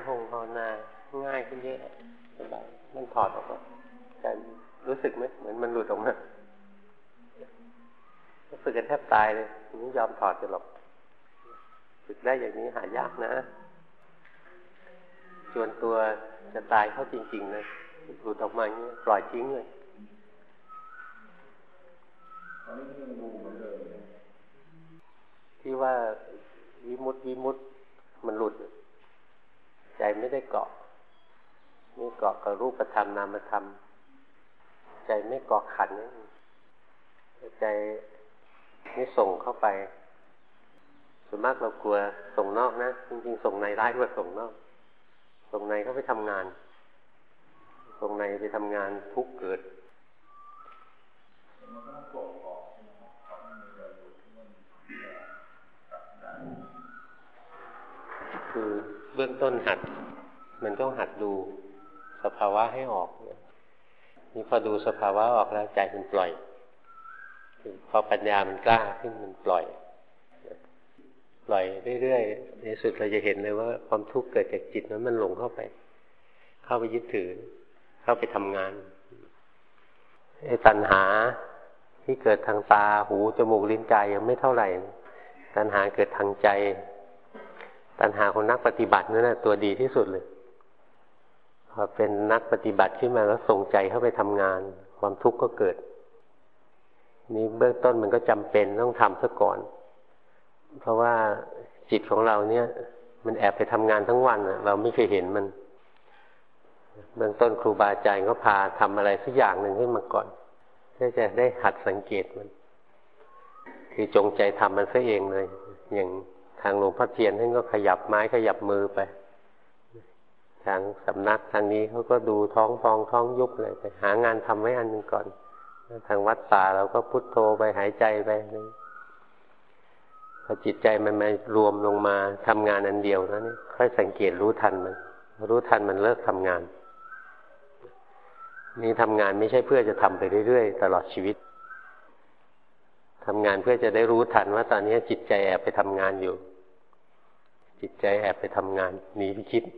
ภาวนาง่ายขึ้นเยอะสบายมันถอดออกมาใจรู้สึกไหมเหมือนมันหลุดออกมาฝึกกันแทบตายเลยไม่ยอมถอดกันหรอกฝึกได้อย่างนี้หายากนะจวนตัวจะตายเข้าจริงๆเลยหลุดออกมาอย่างนี้ปล่อยทิ้งเลยที่ว่าวิมุตติมันหลุดใจไม่ได้เกาะไม่เกาะกับรูปธรรมนามธรรมใจไม่เกาะขันนี่ใจไม่ส่งเข้าไปส่วนมากเรากลัวส่งนอกนะจริงๆส่งในร้ายกว่าส่งนอกส่งในเขาไปทำงานส่งในไปทำงานทุกข์เกิดคือเบื้องต้นหัดมันต้องหัดดูสภาวะให้ออกนี่พอดูสภาวะออกแล้วใจมันปล่อยพอปัญญามันกล้าขึ้นมันปล่อยเรื่อยๆในสุดเราจะเห็นเลยว่าความทุกข์เกิดจากจิตนั้นมันหลงเข้าไปยึดถือเข้าไปทำงานไอ้ตัณหาที่เกิดทางตาหูจมูกลิ้นกายยังไม่เท่าไหร่ตัณหาเกิดทางใจตัณหาของนักปฏิบัตินั่นแหละตัวดีที่สุดเลยพอเป็นนักปฏิบัติขึ้นมาแล้วส่งใจเข้าไปทำงานความทุกข์ก็เกิดนี่เบื้องต้นมันก็จำเป็นต้องทำซะก่อนเพราะว่าจิตของเราเนี่ยมันแอบไปทำงานทั้งวันเราไม่เคยเห็นมันเบื้องต้นครูบาอาจารย์ก็พาทำอะไรสักอย่างหนึ่งขึ้นมาก่อนเพื่อจะได้หัดสังเกตมันคือจงใจทำมันซะเองเลยอย่างทางหลวงพ่อเทียนท่านก็ขยับไม้ขยับมือไปทางสำนักทางนี้เขาก็ดูท้องพองท้องยุบอะไรไปหางานทำไว้อันนึงก่อนทางวัดป่าเราก็พุทโธไปหายใจไปพอจิตใจมันมารวมลงมาทำงานอันเดียวแล้วนี่ค่อยสังเกตรู้ทันมันเลิกทำงานนี่ทำงานไม่ใช่เพื่อจะทำไปเรื่อยๆตลอดชีวิตทำงานเพื่อจะได้รู้ทันว่าตอนนี้จิตใจแอบไปทำงานอยู่จิตใจแอบไปทำงานหนีไปคิด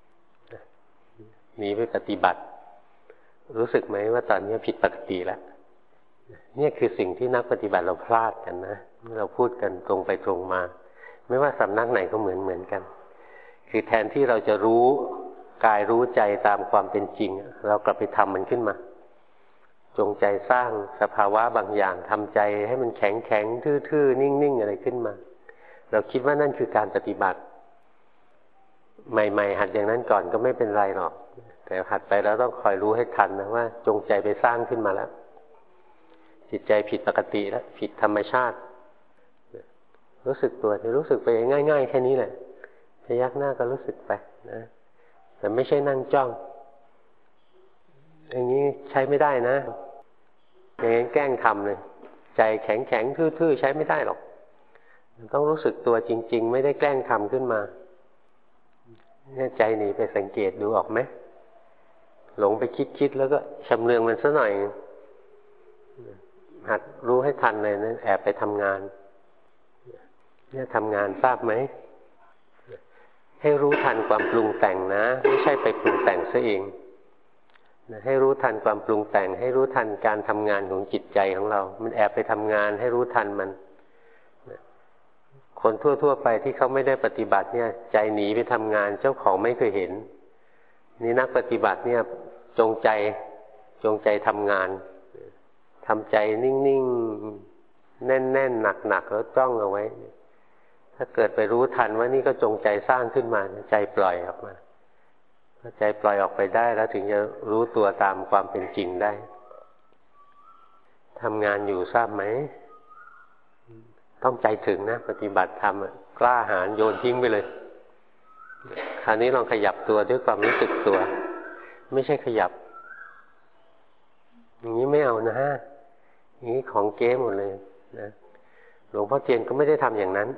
หนีไปปฏิบัติรู้สึกไหมว่าตอนนี้ผิดปกติแล้วนี่คือสิ่งที่นักปฏิบัติเราพลาดกันนะเราพูดกันตรงไปตรงมาไม่ว่าสำนักไหนก็เหมือนกันคือแทนที่เราจะรู้กายรู้ใจตามความเป็นจริงเรากลับไปทำมันขึ้นมาจงใจสร้างสภาวะบางอย่างทำใจให้มันแข็งทื่อๆนิ่งๆอะไรขึ้นมาเราคิดว่านั่นคือการปฏิบัติใหม่ๆหัดอย่างนั้นก่อนก็ไม่เป็นไรหรอกแต่หัดไปแล้วต้องคอยรู้ให้ทันนะว่าจงใจไปสร้างขึ้นมาแล้วจิตใจผิดปกติแล้วผิดธรรมชาติรู้สึกตัวจะรู้สึกไปง่ายๆแค่นี้แหละพยักหน้าก็รู้สึกไปนะแต่ไม่ใช่นั่งจ้องอย่างนี้ใช้ไม่ได้นะอย่างนี้แกล้งทำเลยใจแข็งทื่อๆใช้ไม่ได้หรอกต้องรู้สึกตัวจริงๆไม่ได้แกล้งทำขึ้นมาเนี่ยใจหนีไปสังเกตดูออกไหมหลงไปคิดแล้วก็ชำเลืองมันซะหน่อยหัดรู้ให้ทันเลยนะแอบไปทำงานเนี่ยทำงานทราบไหมให้รู้ทันความปรุงแต่งนะไม่ใช่ไปปรุงแต่งซะเองให้รู้ทันความปรุงแต่งให้รู้ทันการทำงานของจิตใจของเรามันแอบไปทำงานให้รู้ทันมันคนทั่วไปที่เขาไม่ได้ปฏิบัติเนี่ยใจหนีไปทำงานเจ้าของไม่เคยเห็นนี่นักปฏิบัติเนี่ยจงใจทำงานทำใจนิ่งๆแน่นๆหนักๆแล้วจ้องเอาไว้ถ้าเกิดไปรู้ทันว่านี่ก็จงใจสร้างขึ้นมาใจปล่อยออกมาถ้าใจปล่อยออกไปได้แล้วถึงจะรู้ตัวตามความเป็นจริงได้ทำงานอยู่ทราบไหมต้องใจถึงนะปฏิบัติธรรมกล้าหาญโยนทิ้งไปเลยคราวนี้ลองขยับตัวด้วยความรู้สึกตัวไม่ใช่ขยับอย่างนี้ไม่เอานะฮะอย่างนี้ของเก๊หมดเลยนะหลวงพ่อเทียนก็ไม่ได้ทำอย่างนั้น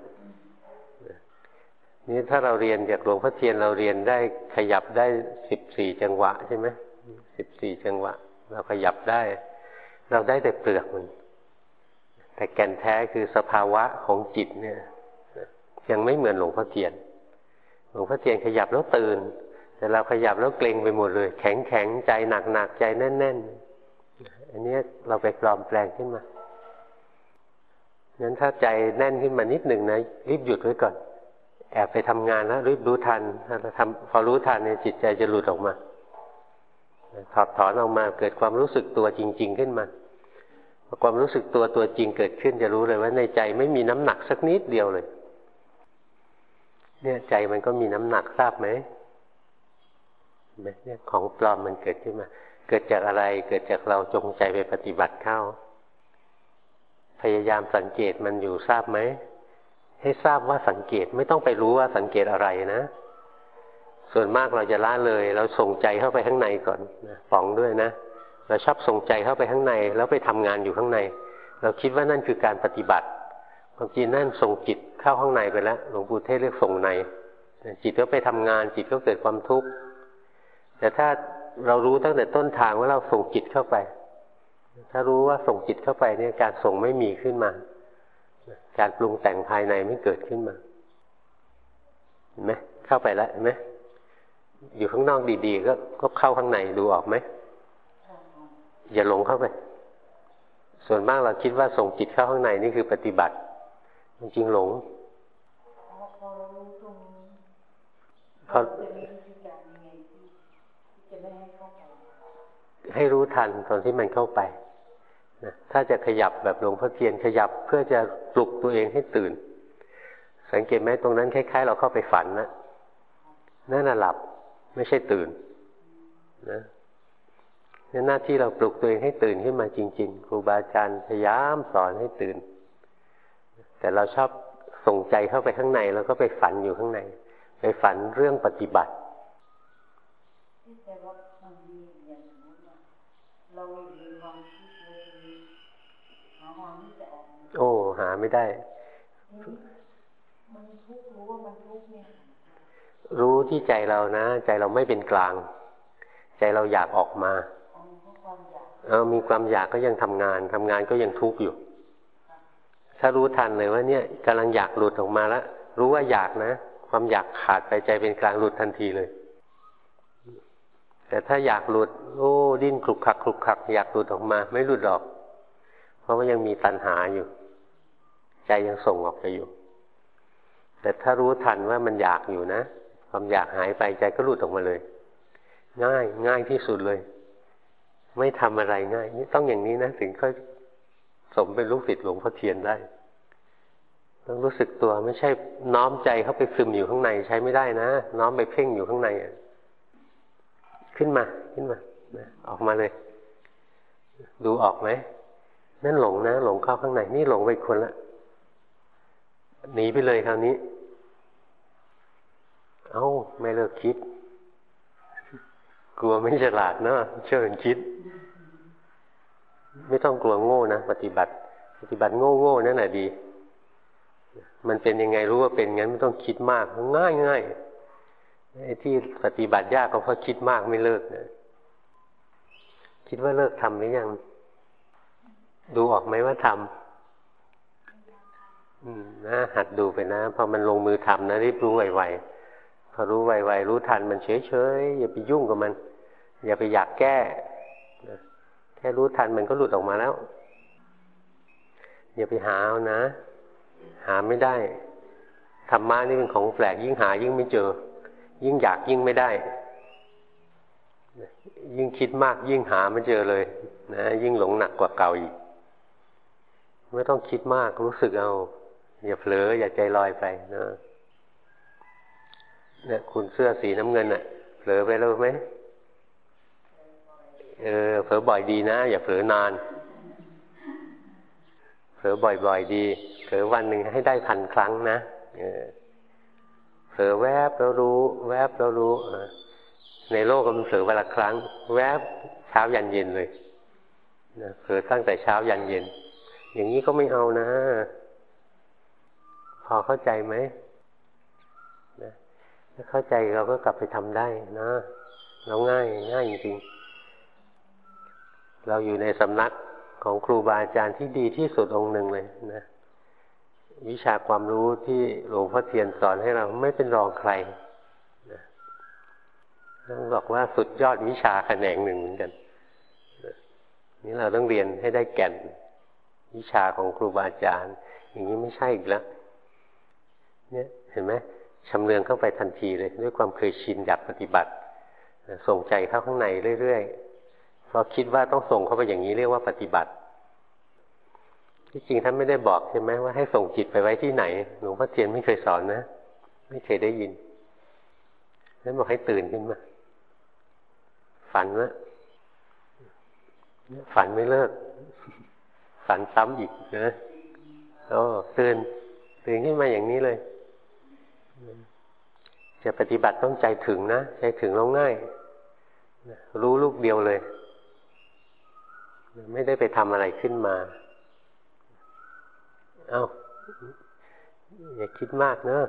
นี่ถ้าเราเรียนจากหลวงพ่อเทียนเราเรียนได้ขยับได้14จังหวะใช่ไหม14จังหวะเราขยับได้เราได้แต่เปลือกมันแต่แก่นแท้คือสภาวะของจิตเนี่ยยังไม่เหมือนหลวงพ่อเทียนหลวงพ่อเทียนขยับแล้วตื่นแต่เราขยับแล้วเกร็งไปหมดเลยแข็งแข็งใจหนักหนักใจแน่นแน่นอันนี้เราไปปลอมแปลงขึ้นมางั้นถ้าใจแน่นขึ้นมานิดหนึ่งนะรีบหยุดไว้ก่อนแอบไปทำงานแล้วรีบรู้ทันพอรู้ทันเนี่ยจิตใจจะหลุดออกมาถอดถอนออกมาเกิดความรู้สึกตัวจริงๆขึ้นมาพอความรู้สึกตัวจริงเกิดขึ้นจะรู้เลยว่าในใจไม่มีน้ำหนักสักนิดเดียวเลยเนี่ยใจมันก็มีน้ำหนักทราบไหมเนี่ยของปลอมมันเกิดขึ้นมาเกิดจากอะไรเกิดจากเราจงใจไปปฏิบัติเข้าพยายามสังเกตมันอยู่ทราบไหมให้ทราบว่าสังเกตไม่ต้องไปรู้ว่าสังเกตอะไรนะส่วนมากเราจะละเลยเราส่งใจเข้าไปข้างในก่อนนะป๋องด้วยนะเราชอบส่งใจเข้าไปข้างในแล้วไปทำงานอยู่ข้างในเราคิดว่านั่นคือการปฏิบัติความจริงนั่นส่งจิตเข้าข้างในไปแล้วหลวงปู่เทศเรียกส่งในจิตก็ไปทำงานจิตก็เกิดความทุกข์แต่ถ้าเรารู้ตั้งแต่ต้นทางว่าเราส่งจิตเข้าไปถ้ารู้ว่าส่งจิตเข้าไปเนี่ยการส่งไม่มีขึ้นมาการปรุงแต่งภายในไม่เกิดขึ้นมาเห็นไหมเข้าไปแล้วเห็นไหมอยู่ข้างนอกดีๆก็เข้าข้างในดูออกไหมอย่าหลงเข้าไปส่วนมากเราคิดว่าส่งจิตเข้าข้างในนี่คือปฏิบัติจริงๆหลงพอให้รู้ทันตอนที่มันเข้าไปนะถ้าจะขยับแบบหลวงพ่อเทียนขยับเพื่อจะปลุกตัวเองให้ตื่นสังเกตไหมตรงนั้นคล้ายๆเราเข้าไปฝันนะนั่นน่ะหลับไม่ใช่ตื่นนะนี่หน้าที่เราปลุกตัวเองให้ตื่นขึ้นมาจริงๆครูบาอาจารย์พยายามสอนให้ตื่นแต่เราชอบส่งใจเข้าไปข้างในแล้วก็ไปฝันอยู่ข้างในไปฝันเรื่องปฏิบัติโอ้หาไม่ได้รู้ที่ใจเรานะใจเราไม่เป็นกลางใจเราอยากออกมามีความอยากก็ยังทำงานก็ยังทุกข์อยู่ถ้ารู้ทันเลยว่าเนี่ยกำลังอยากหลุดออกมาแล้วรู้ว่าอยากนะความอยากขาดไปใจเป็นกลางหลุดทันทีเลยแต่ถ้าอยากหลุดโอ้ดิ้นคลุกคลักอยากหลุดออกมาไม่หลุดหรอกเพราะว่ายังมีตัณหาอยู่ใจยังส่งออกไปอยู่แต่ถ้ารู้ทันว่ามันอยากอยู่นะความอยากหายไปใจก็หลุดออกมาเลยง่ายที่สุดเลยไม่ทำอะไรง่ายนี่ต้องอย่างนี้นะถึงค่อยสมเป็นลูกศิษย์หลวงพ่อเทียนได้ต้องรู้สึกตัวไม่ใช่น้อมใจเข้าไปซึมอยู่ข้างในใช้ไม่ได้นะน้อมไปเพ่งอยู่ข้างในขึ้นมาออกมาเลยดูออกไหมนั่นหลงนะหลงเข้าข้างในนี่หลงไปคนละหนีไปเลยคราวนี้ไม่เลิกคิดกลัวไม่ฉลาดเนาะเชิญคิดไม่ต้องกลัวโง่นะปฏิบัติโง่นั่นแหละดีมันเป็นยังไงรู้ว่าเป็นงั้นไม่ต้องคิดมากง่ายไอ้ที่ปฏิบัติยากก็เพราะคิดมากไม่เลิกนะคิดว่าเลิกทำหรือยังดูออกไหมว่าทำนะหัดดูไปนะพอมันลงมือทำนะรีบรู้ไวๆพอรู้ไวๆรู้ทันมันเฉยๆอย่าไปยุ่งกับมันอย่าไปอยากแก้แค่รู้ทันมันก็หลุดออกมาแล้วอย่าไปหาเอานะหาไม่ได้ธรรมะนี่เป็นของแปลกยิ่งหายิ่งไม่เจอยิ่งอยากยิ่งไม่ได้ยิ่งคิดมากยิ่งหาไม่เจอเลยนะยิ่งหลงหนักกว่าเก่าอีกไม่ต้องคิดมากรู้สึกเอาอย่าเผลออย่าใจลอยไปนะเนี่ยคุณเสื้อสีน้ำเงินน่ะเผลอไปแล้วไหมเผลอบ่อยดีนะอย่าเผลอนานเผลอบ่อยๆดีเผลอวันหนึ่งให้ได้1,000 ครั้งนะเผลอแวบแล้วรู้แวบแล้วรู้ในโลกมันเผลอวันละครั้งแวบเช้ายันเย็นเลยนะเผลอตั้งแต่เช้ายันเย็นอย่างนี้ก็ไม่เอานะพอเข้าใจไหมนะถ้าเข้าใจเราก็กลับไปทำได้นะเราง่ายจริงๆเราอยู่ในสำนักของครูบาอาจารย์ที่ดีที่สุดองค์หนึ่งเลยนะวิชาความรู้ที่หลวงพ่อเทียนสอนให้เราไม่เป็นรองใครต้องบอกว่าสุดยอดวิชาแขนงหนึ่งเหมือนกันนี่เราต้องเรียนให้ได้แก่นวิชาของครูบาอาจารย์อย่างนี้ไม่ใช่อีกแล้วเนี่ยเห็นไหมชำเลืองเข้าไปทันทีเลยด้วยความเคยชินอยากปฏิบัติส่งใจเข้าข้างในเรื่อยๆเพราะคิดว่าต้องส่งเข้าไปอย่างนี้เรียกว่าปฏิบัติที่จริงท่านไม่ได้บอกใช่ไหมว่าให้ส่งจิตไปไว้ที่ไหนหลวงพ่อเทียนไม่เคยสอนนะไม่เคยได้ยินท่านบอกให้ตื่นขึ้นมาฝันว่าฝันไม่เลิกฝันซ้ำอีกนะตื่นขึ้นมาอย่างนี้เลยจะปฏิบัติต้องใจถึงนะใจถึงแล้วง่ายรู้ลูกเดียวเลยไม่ได้ไปทำอะไรขึ้นมาอย่าคิดมากเนอะ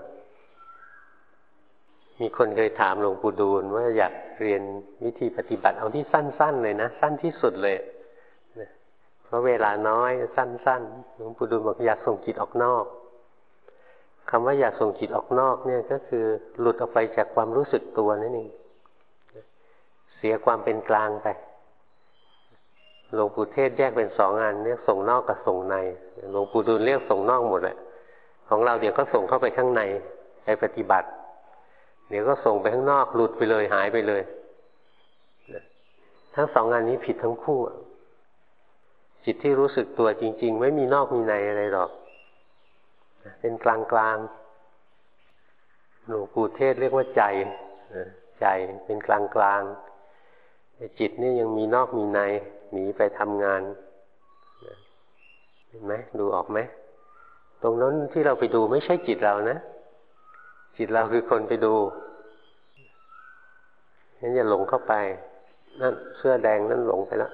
มีคนเคยถามหลวงปู่ดูลว่าอยากเรียนวิธีปฏิบัติเอาที่สั้นๆเลยนะสั้นที่สุดเลยเพราะเวลาน้อยสั้นๆหลวงปู่ดูลบอกอยากส่งจิตออกนอกคำว่าอยากส่งจิตออกนอกเนี่ยก็คือหลุดออกไปจากความรู้สึกตัวนั่นเองเสียความเป็นกลางไปหลวงปู่เทศแยกเป็นสองอันเรียกส่งนอกกับส่งในหลวงปู่ดูลเรียกส่งนอกหมดแหละของเราเดี๋ยวก็ส่งเข้าไปข้างในไปปฏิบัติเดี๋ยวก็ส่งไปข้างนอกหลุดไปเลยหายไปเลยทั้งสองอันนี้ผิดทั้งคู่จิตที่รู้สึกตัวจริงๆไม่มีนอกมีในอะไรหรอกเป็นกลางๆหลวงปู่เทศเรียกว่าใจเป็นกลางๆจิตนี่ยังมีนอกมีในหนีไปทำงานเห็นไหมดูออกไหมตรงนั้นที่เราไปดูไม่ใช่จิตเรานะจิตเราคือคนไปดูงั้นอย่าหลงเข้าไปนั่นเสื้อแดงนั่นหลงไปแล้ว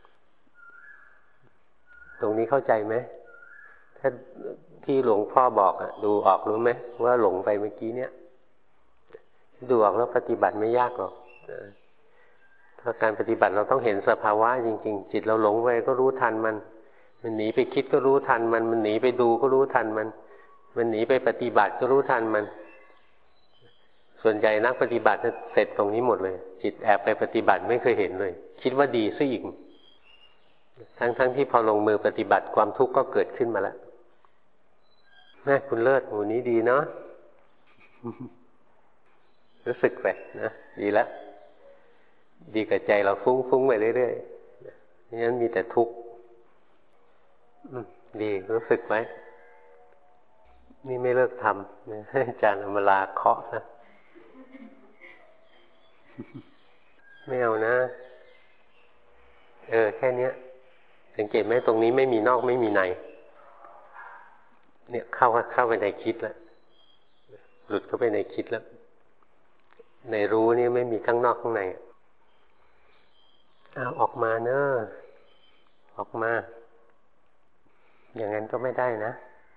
ตรงนี้เข้าใจไหมถ้าที่หลวงพ่อบอกดูออกรู้ไหมว่าหลงไปเมื่อกี้เนี่ยดูออกแล้วปฏิบัติไม่ยากหรอกถ้าการปฏิบัติเราต้องเห็นสภาวะจริงๆจิตเราหลงไปก็รู้ทันมันหนีไปคิดก็รู้ทันมันหนีไปดูก็รู้ทันมันหนีไปปฏิบัติก็รู้ทันมันส่วนใหญ่นักปฏิบัติเสร็จตรงนี้หมดเลยจิตแอบไปปฏิบัติไม่เคยเห็นเลยคิดว่าดีซะอีกทั้งที่พอลงมือปฏิบัติความทุกข์ก็เกิดขึ้นมาแล้วแม่คุณเลิศหมู่นี้ดีเนาะรู้สึกไปนะดีแล้วดีกับใจเราฟุ้งไปเรื่อยๆไม่งั้นมีแต่ทุกข์ดีรู้สึกไหมนี่ไม่เลิกทำให้อาจารย์อมราเคาะนะไม่เอานะแค่นี้สังเกตไหมตรงนี้ไม่มีนอกไม่มีในเนี่ยเข้าไปในคิดแล้วหลุดเข้าไปในคิดแล้วในรู้นี่ไม่มีข้างนอกข้างในออกมาเนอะออกมาอย่างนั้นก็ไม่ได้นะ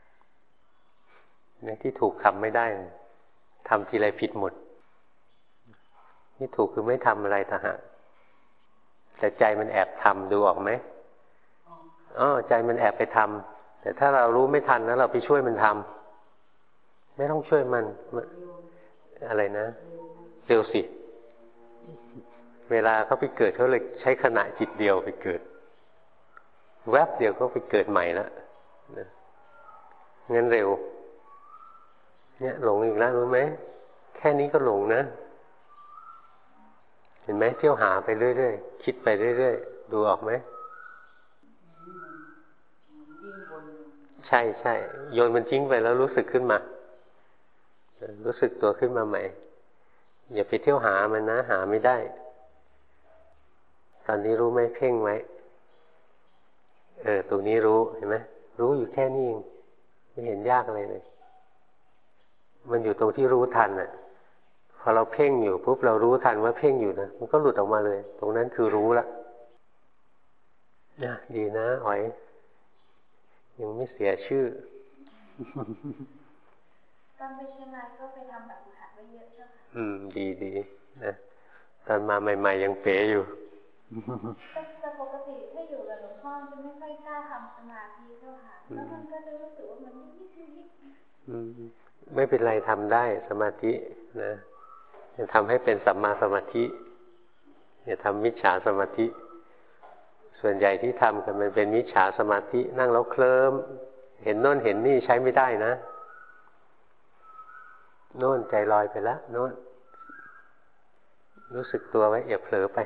ในที่ถูกทำไม่ได้ทำทีไรผิดหมดที่ถูกคือไม่ทำอะไรต่างหากแต่ใจมันแอบทำดูออกไหมใจมันแอบไปทำแต่ถ้าเรารู้ไม่ทันแล้วเราไปช่วยมันทำไม่ต้องช่วยมันอะไรนะเร็วสิเวลาเขาไปเกิดเขาเลยใช้ขณะจิตเดียวไปเกิดแวบเดียวก็ไปเกิดใหม่แล้วงั้นเร็วเนี่ยหลงอีกแล้วรู้ไหมแค่นี้ก็หลงนะเห็นไหมเที่ยวหาไปเรื่อยๆคิดไปเรื่อยๆดูออกไหมใช่โยนมันทิ้งไปแล้วรู้สึกขึ้นมารู้สึกตัวขึ้นมาใหม่อย่าไปเที่ยวหามันนะหาไม่ได้ตอนนี้รู้ไหมเพ่งไว้ตรงนี้รู้เห็นไหมรู้อยู่แค่นี้เองไม่เห็นยากอะไรเลยมันอยู่ตรงที่รู้ทันพอเราเพ่งอยู่ปุ๊บเรารู้ทันว่าเพ่งอยู่นะมันก็หลุดออกมาเลยตรงนั้นคือรู้ละดีนะอ๋อยยังไม่เสียชื่อตอนไปเชียงรายก็ไปทำแบบฝึกหัดไว้เยอะใช่ไหมดีนะตอนมาใหม่ๆยังเป๋อยู่แต่ปกติถ้าอยู่กับหลวงพ่อจะไม่ค่อยกล้าทำสมาธิเท่าค่ะแล้วมันก็จะรู้สึกว่ามันนิดไม่เป็นไรทำได้สมาธินะจะทำให้เป็นสัมมาสมาธิอย่าทำมิจฉาสมาธิส่วนใหญ่ที่ทำกันมันเป็นมิจฉาสมาธินั่งแล้วเคลิ้มเห็นโน่นเห็นนี่ใช้ไม่ได้นะโน่นใจลอยไปแล้วโน่นรู้สึกตัวไว้อย่าเผลอไป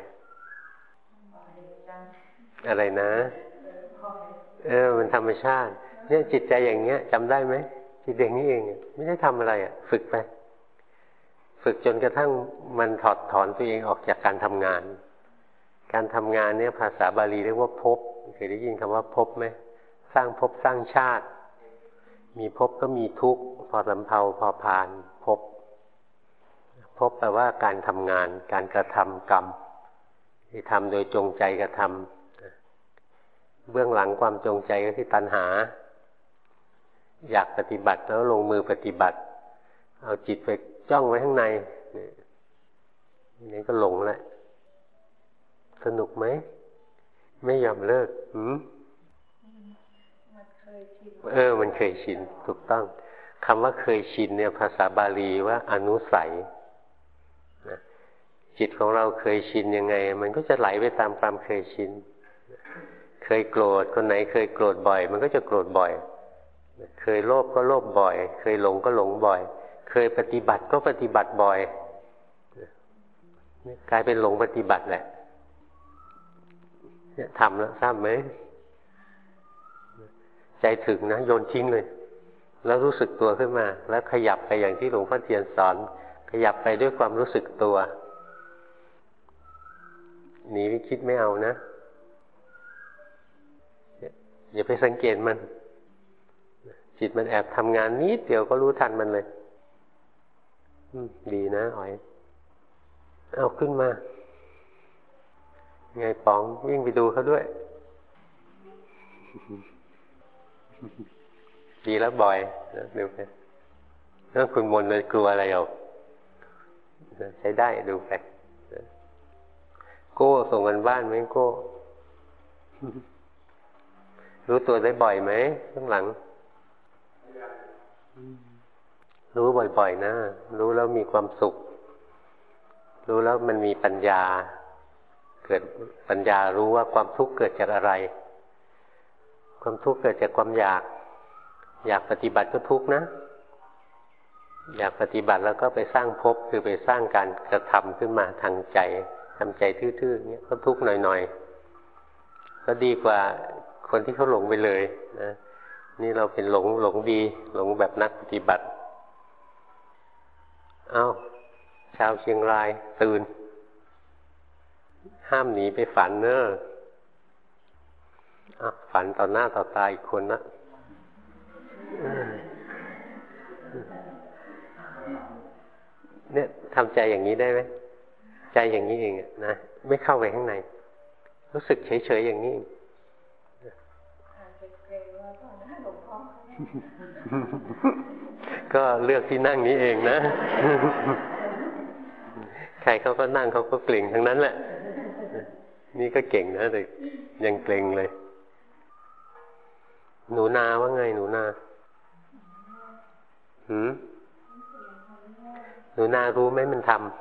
อะไรนะมันธรรมชาติเนี่ยจิตใจอย่างเงี้ยจำได้ไหมจิตอย่างนี้เองไม่ได้ทำอะไรฝึกไปฝึกจนกระทั่งมันถอดถอนตัวเองออกจากการทำงานการทำงานเนี่ยภาษาบาลีเรียกว่าภพเคยได้ยินคำว่าภพไหมสร้างภพสร้างชาติมีภพก็มีทุกข์พอสำเภาพอผ่านภพแปลว่าการทำงานการกระทำกรรมที่ทำโดยจงใจกระทำเบื้องหลังความจงใจก็คือตัณหาอยากปฏิบัติแล้วลงมือปฏิบัติเอาจิตไปจ้องไว้ข้างในนี่ก็หลงแหละสนุกไหมไม่ยอมเลิกมันเคยชินถูกต้องคำว่าเคยชินเนี่ยภาษาบาลีว่าอนุสัยจิตของเราเคยชินยังไงมันก็จะไหลไปตามความเคยชินเคยโกรธคนไหนเคยโกรธบ่อยมันก็จะโกรธบ่อยเคยโลภก็โลภบ่อยเคยหลงก็หลงบ่อยเคยปฏิบัติก็ปฏิบัติบ่อยกลายเป็นหลงปฏิบัติแหละเนี่ยทำแล้วทราบไหมใจถึงนะโยนทิ้งเลยแล้วรู้สึกตัวขึ้นมาแล้วขยับไปอย่างที่หลวงพ่อเทียนสอนขยับไปด้วยความรู้สึกตัวหนีไปคิดไม่เอานะอย่าไปสังเกตมันจิตมันแอบทำงานนิดเดียวก็รู้ทันมันเลยดีนะอ๋อยเอาขึ้นมาไงป๋องวิ่งไปดูเขาด้วยดีแล้วบ่อยดูไปแล้วคุณมนเลยกลัวอะไรเอาใช้ได้ดูไปโก้ส่งกันบ้านไหมโก้รู้ตัวได้บ่อยไหมข้างหลังรู้บ่อยๆนะรู้แล้วมีความสุขรู้แล้วมันมีปัญญาเกิดปัญญารู้ว่าความทุกข์เกิดจากอะไรความทุกข์เกิดจากความอยากปฏิบัติก็ทุกข์นะอยากปฏิบัติแล้วก็ไปสร้างภพคือไปสร้างการกระทำขึ้นมาทางใจทำใจทื่อๆอย่างเงี้ยก็ทุกข์หน่อยๆก็ดีกว่าคนที่เขาหลงไปเลยนะนี่เราเป็นหลงดีหลงแบบนักปฏิบัติชาวเชียงรายตื่นห้ามหนีไปฝันเนอะฝันต่อหน้าต่อตาอีกคนนะเนี่ยทำใจอย่างนี้ได้ไหมใจอย่างนี้เองนะไม่เข้าไปข้างในรู้สึกเฉยๆอย่างนี้ก็เลือกที่นั่งนี้เองนะใครเขาก็นั่งเขาก็เกร็งทั้งนั้นแหละนี่ก็เก่งนะแต่ยังเกร็งเลยหนูนาว่าไงหนูนาหนูนารู้ไหมมันทำ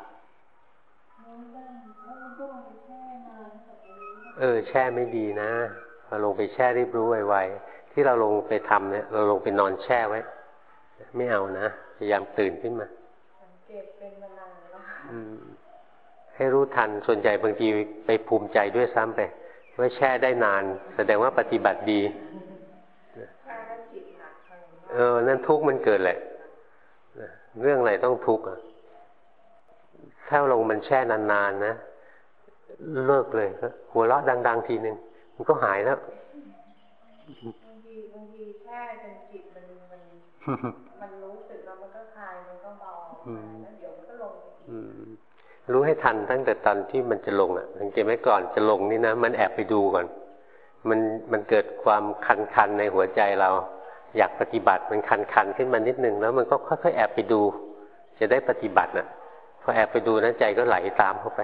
แช่ไม่ดีนะเราลงไปแช่รีบรู้ไวๆที่เราลงไปทำเนี่ยเราลงไปนอนแช่ไว้ไม่เอานะพยายามตื่นขึ้นมาสังเกตเป็นมานานแล้วให้รู้ทันส่วนใหญ่บางทีไปภูมิใจด้วยซ้ำไปว่าแช่ได้นานแสดงว่าปฏิบัติดีนั่นทุกข์มันเกิดแหละเรื่องอะไรต้องทุกข์ถ้าลงมันแช่นานๆนะเลิกเลยหัวเราะดังๆทีนึงมันก็หายแล้วบางทีแช่จนจิตมันรู้สึกแล้วมันก็คลายมันก็เบาแล้วเดี๋ยวมันก็ลงรู้ให้ทันตั้งแต่ตอนที่มันจะลงสังเกตไหมก่อนจะลงนี่นะมันแอบไปดูก่อนมันเกิดความคันๆในหัวใจเราอยากปฏิบัติมันคันๆขึ้นมานิดนึงแล้วมันก็ค่อยๆแอบไปดูจะได้ปฏิบัติพอแอบไปดูนะใจก็ไหลตามเข้าไป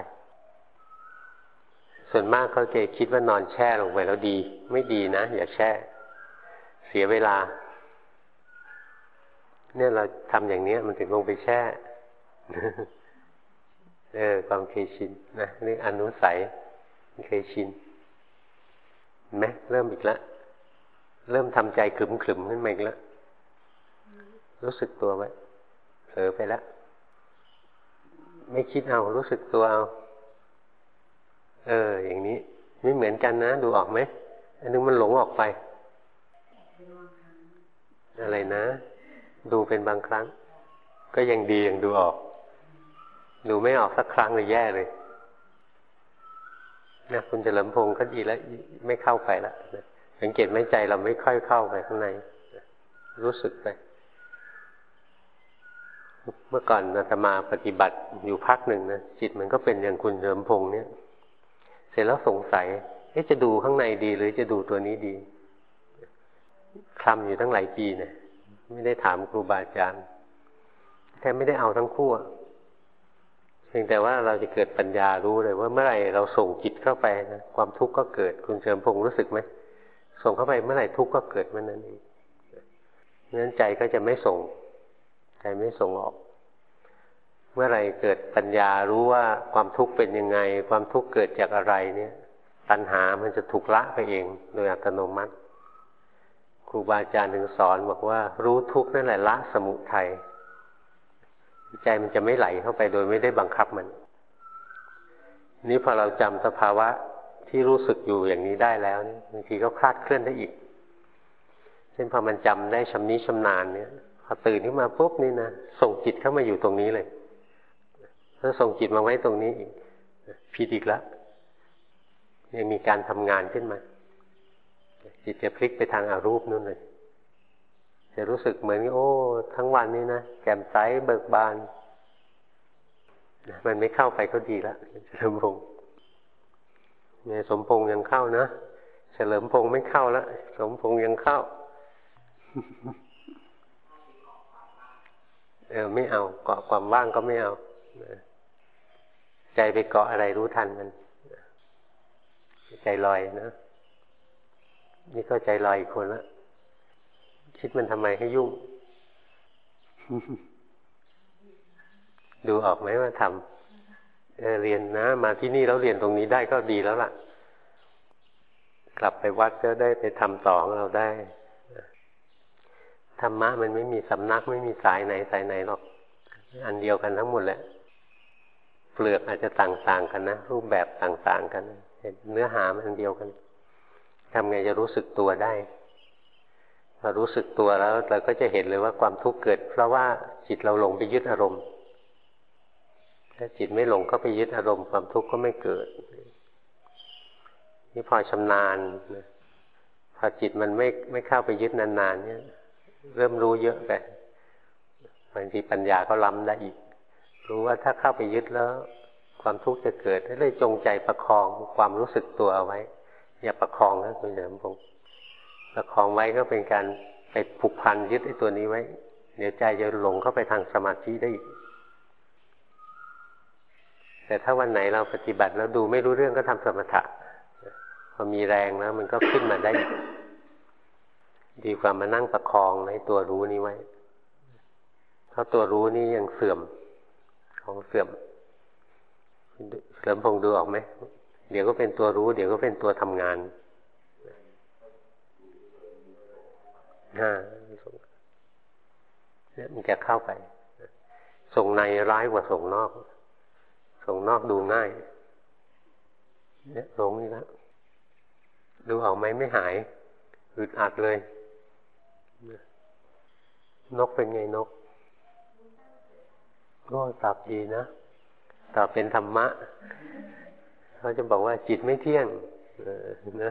ส่วนมากเขาคิดว่านอนแช่ลงไปแล้วดีไม่ดีนะอย่าแช่เสียเวลาเนี่ยเราทำอย่างนี้มันถึงลงไปแช่ความเคยชินนะนี่อนุสัยเคยชินเห็นไหมเริ่มอีกแล้วเริ่มทำใจขรึมๆขึ้นมาอีกแล้วรู้สึกตัวไว้เผลอไปแล้วไม่คิดเอารู้สึกตัวเอาอย่างนี้ไม่เหมือนกันนะดูออกไหมอันนึงมันหลงออกไปอะไรนะดูเป็นบางครั้งก็ยังดียังดูออกดูไม่ออกสักครั้งเลยแย่เลยนะคุณเฉลิมพงศ์ก็ดีแล้วไม่เข้าไปแล้วสังเกตไหมใจเราไม่ค่อยเข้าไปข้างในรู้สึกไปเมื่อก่อนอาตมาปฏิบัติอยู่พักหนึ่งนะจิตมันก็เป็นอย่างคุณเฉลิมพงศ์เนี่ยเสร็จแล้วสงสัยจะดูข้างในดีหรือจะดูตัวนี้ดีคลำอยู่ตั้งหลายปีเนี่ยไม่ได้ถามครูบาอาจารย์แทบไม่ได้เอาทั้งคู่เพียงแต่ว่าเราจะเกิดปัญญารู้เลยว่าเมื่อไหร่เราส่งจิตเข้าไปนะความทุกข์ก็เกิดคุณเฉลิมพงศ์รู้สึกไหมส่งเข้าไปเมื่อไหร่ทุกข์ก็เกิดเมื่อนั้นเองงั้นใจก็จะไม่ส่งใจไม่ส่งออกเมื่อไหร่เกิดปัญญารู้ว่าความทุกข์เป็นยังไงความทุกข์เกิดจากอะไรเนี่ยตัณหามันจะถูกละไปเองโดยอัตโนมัติครูบาอาจารย์ถึงสอนบอกว่ารู้ทุกข์นั่นแหละละสมุทัยใจมันจะไม่ไหลเข้าไปโดยไม่ได้บังคับมันนี่พอเราจำสภาวะที่รู้สึกอยู่อย่างนี้ได้แล้วนี่บางทีก็คลาดเคลื่อนได้อีกเช่นพอมันจำได้ชำนิชำนาญเนี่ยพอตื่นขึ้นมาปุ๊บนี่นะส่งจิตเข้ามาอยู่ตรงนี้เลยถ้าส่งจิตมาไว้ตรงนี้อีกผิดอีกแล้วยังมีการทำงานขึ้นมาจิตจะพลิกไปทางอารูปนู่นเลยจะรู้สึกเหมือนโอ้ทั้งวันนี้นะแจ่มใสเบิกบานมันไม่เข้าไปก็ดีแล้วเฉลิมพงศ์เนี่ยสมพงษ์ยังเข้านะเฉลิมพงษ์ไม่เข้าแล้วสมพงษ์ยังเข้าไม่เอาเกาะความว่างก็ไม่เอาใจไปเกาะอะไรรู้ทันมันใจลอยนะนี่ก็ใจลอยอีกคนละคิดมันทำไมให้ยุ่ง ดูออกไหมว่าทำเรียนนะมาที่นี่แล้วเรียนตรงนี้ได้ก็ดีแล้วล่ะกลับไปวัดก็ได้ไปทำต่อของเราได้ธรรมะมันไม่มีสำนักไม่มีสายไหนสายไหนหรอกอันเดียวกันทั้งหมดแหละเปลือกอาจจะต่างๆกันนะรูปแบบต่างๆกันเนื้อหามันอันเดียวกันทำไงจะรู้สึกตัวได้พอรู้สึกตัวแล้วเราก็จะเห็นเลยว่าความทุกข์เกิดเพราะว่าจิตเราหลงไปยึดอารมณ์ถ้าจิตไม่หลงเข้าไปยึดอารมณ์ความทุกข์ก็ไม่เกิดนี่พอชำนาญพอจิตมันไม่เข้าไปยึดนานๆเนี่ยเริ่มรู้เยอะไปบางทีปัญญาก็ล้ำได้อีกรู้ว่าถ้าเข้าไปยึดแล้วความทุกข์จะเกิดให้เลยจงใจประคองความรู้สึกตัวเอาไว้อย่าประคองนะคุณเฉลิมพงศ์ประคองไว้ก็เป็นการไปผูกพันยึดไอ้ตัวนี้ไว้เดี๋ยวใจจะหลงเข้าไปทางสมาธิได้อีกแต่ถ้าวันไหนเราปฏิบัติแล้วดูไม่รู้เรื่องก็ทำสมถะพอมีแรงแล้วมันก็ขึ้นมาได้อีกดีกว่ามานั่งประคองในตัวรู้นี้ไว้เพราะตัวรู้นี้ยังเสื่อมของเสื่อมเฉลิมพงศ์ดูออกไหมเดี๋ยวก็เป็นตัวรู้เดี๋ยวก็เป็นตัวทำงานเนี่ยมันจะเข้าไปส่งในร้ายกว่าส่งนอกส่งนอกดูง่ายเนี่ยหลงนี่แล้วดูออกไหมไม่หายอึดอัดเลยนกเป็นไงนกก็ตอบดีนะตอบเป็นธรรมะเขาจะบอกว่าจิตไม่เที่ยงนะ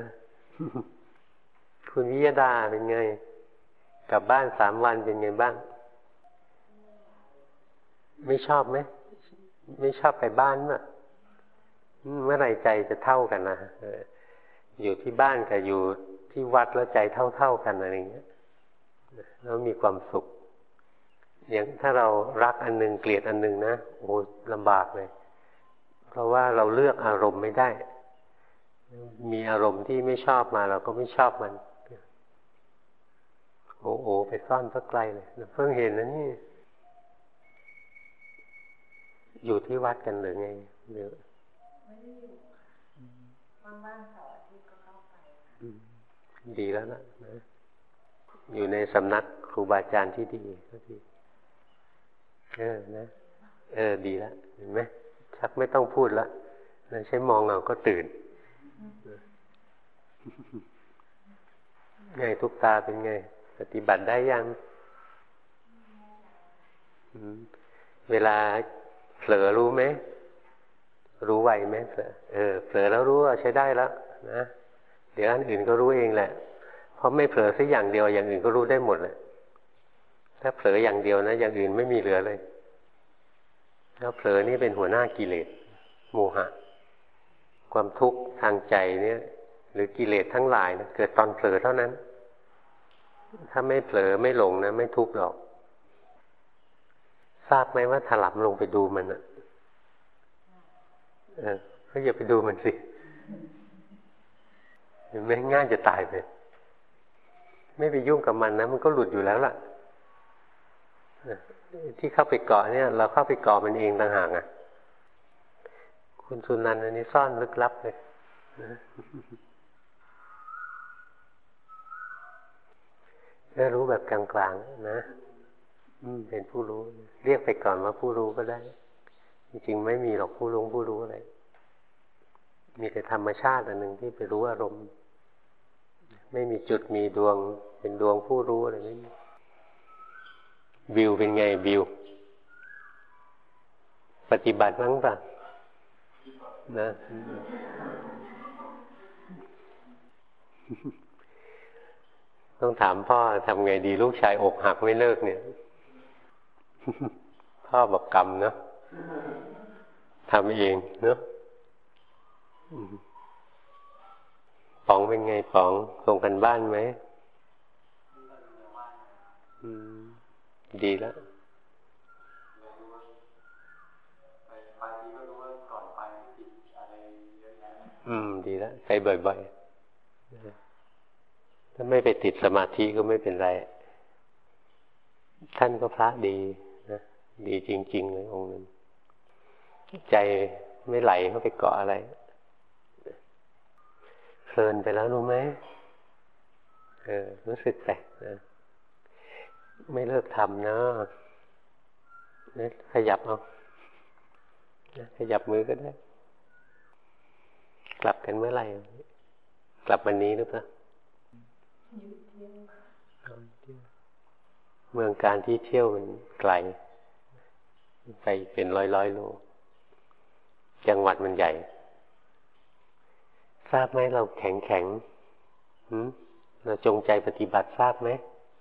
คุณวิยดาเป็นไงกลับบ้าน3 วันเป็นไงบ้างไม่ชอบไหมไม่ชอบไปบ้านมั้ยเมื่อไหร่ใจจะเท่ากันนะอยู่ที่บ้านกับอยู่ที่วัดแล้วใจเท่ากันอะไรอย่างเงี้ยแล้วมีความสุขอย่างถ้าเรารักอันนึงเกลียดอันนึงนะโอ้ลำบากเลยเพราะว่าเราเลือกอารมณ์ไม่ได้มีอารมณ์ที่ไม่ชอบมาเราก็ไม่ชอบมันโอ้ไปซ่อนสักไกลเลยเพิ่งเห็นนะนี่อยู่ที่วัดกันหรือไงหรือไม่ได้อยู่ว่างๆเสาร์อาทิตย์ก็เข้าไปดีแล้วนะอยู่ในสำนักครูบาอาจารย์ที่ดีก็ดีนะดีแล้วเห็นไหมชักไม่ต้องพูดแล้วใช้มองเอาก็ตื่นไงทุกตาเป็นไงปฏิบัติได้ยังเวลาเผลอรู้ไหมรู้ไวไหมเผลอเผลอแล้วรู้ว่าใช้ได้แล้วนะเดี๋ยวอันอื่นก็รู้เองแหละเพราะไม่เผลอสักอย่างเดียวอย่างอื่นก็รู้ได้หมดเลยถ้าเผลออย่างเดียวนะอย่างอื่นไม่มีเหลือเลยแล้วเผลอนี่เป็นหัวหน้ากิเลสโมหะความทุกข์ทางใจเนี่ยหรือกิเลสทั้งหลายนะเกิดตอนเผลอเท่านั้นถ้าไม่เผลอไม่หลงนะไม่ทุกข์หรอกทราบไหมว่าถลำลงไปดูมันอ่ะก็อย่าไปดูมันสิเห็นไหมง่ายจะตายไปไม่ไปยุ่งกับมันนะมันก็หลุดอยู่แล้วล่ะที่เข้าไปเกาะเนี่ยเราเข้าไปเกาะมันเองต่างหากอ่ะคุณสุนันท์อันนี้ซ่อนลึกลับเลยก็รู้แบบกลางๆนะเป็นผู้รู้เรียกไปก่อนว่าผู้รู้ก็ได้จริงๆไม่มีหรอกผู้รู้อะไรมีแต่ธรรมชาติอันหนึ่งที่ไปรู้อารมณ์ไม่มีจุดมีดวงเป็นดวงผู้รู้อะไรไม่มีบิวเป็นไงบิวปฏิบัติบ้างป่ะนะต้องถามพ่อทำไงดีลูกชายอกหักไม่เลิกเนี่ยพ่อบอกกรรมเนาะทำเองเนาะป๋องเป็นไงป๋องส่งกันบ้านไหมดีแล้วดีแล้วไปบ่อยๆถ้าไม่ไปติดสมาธิก็ไม่เป็นไรท่านก็พระดีนะดีจริงๆเลยองค์นึงใจไม่ไหลเข้าไปเกาะอะไรเพลินไปแล้วรู้ไหมรู้สึกแปลกนะไม่เลิกทำนะขยับเอาขยับมือก็ได้กลับกันเมื่อไหร่กลับวันนี้หรือเปล่าเมืองการที่เที่ยวมันไกลไปเป็นร้อยโลจังหวัดมันใหญ่ทราบไหมเราแข็งเราจงใจปฏิบัติทราบไหม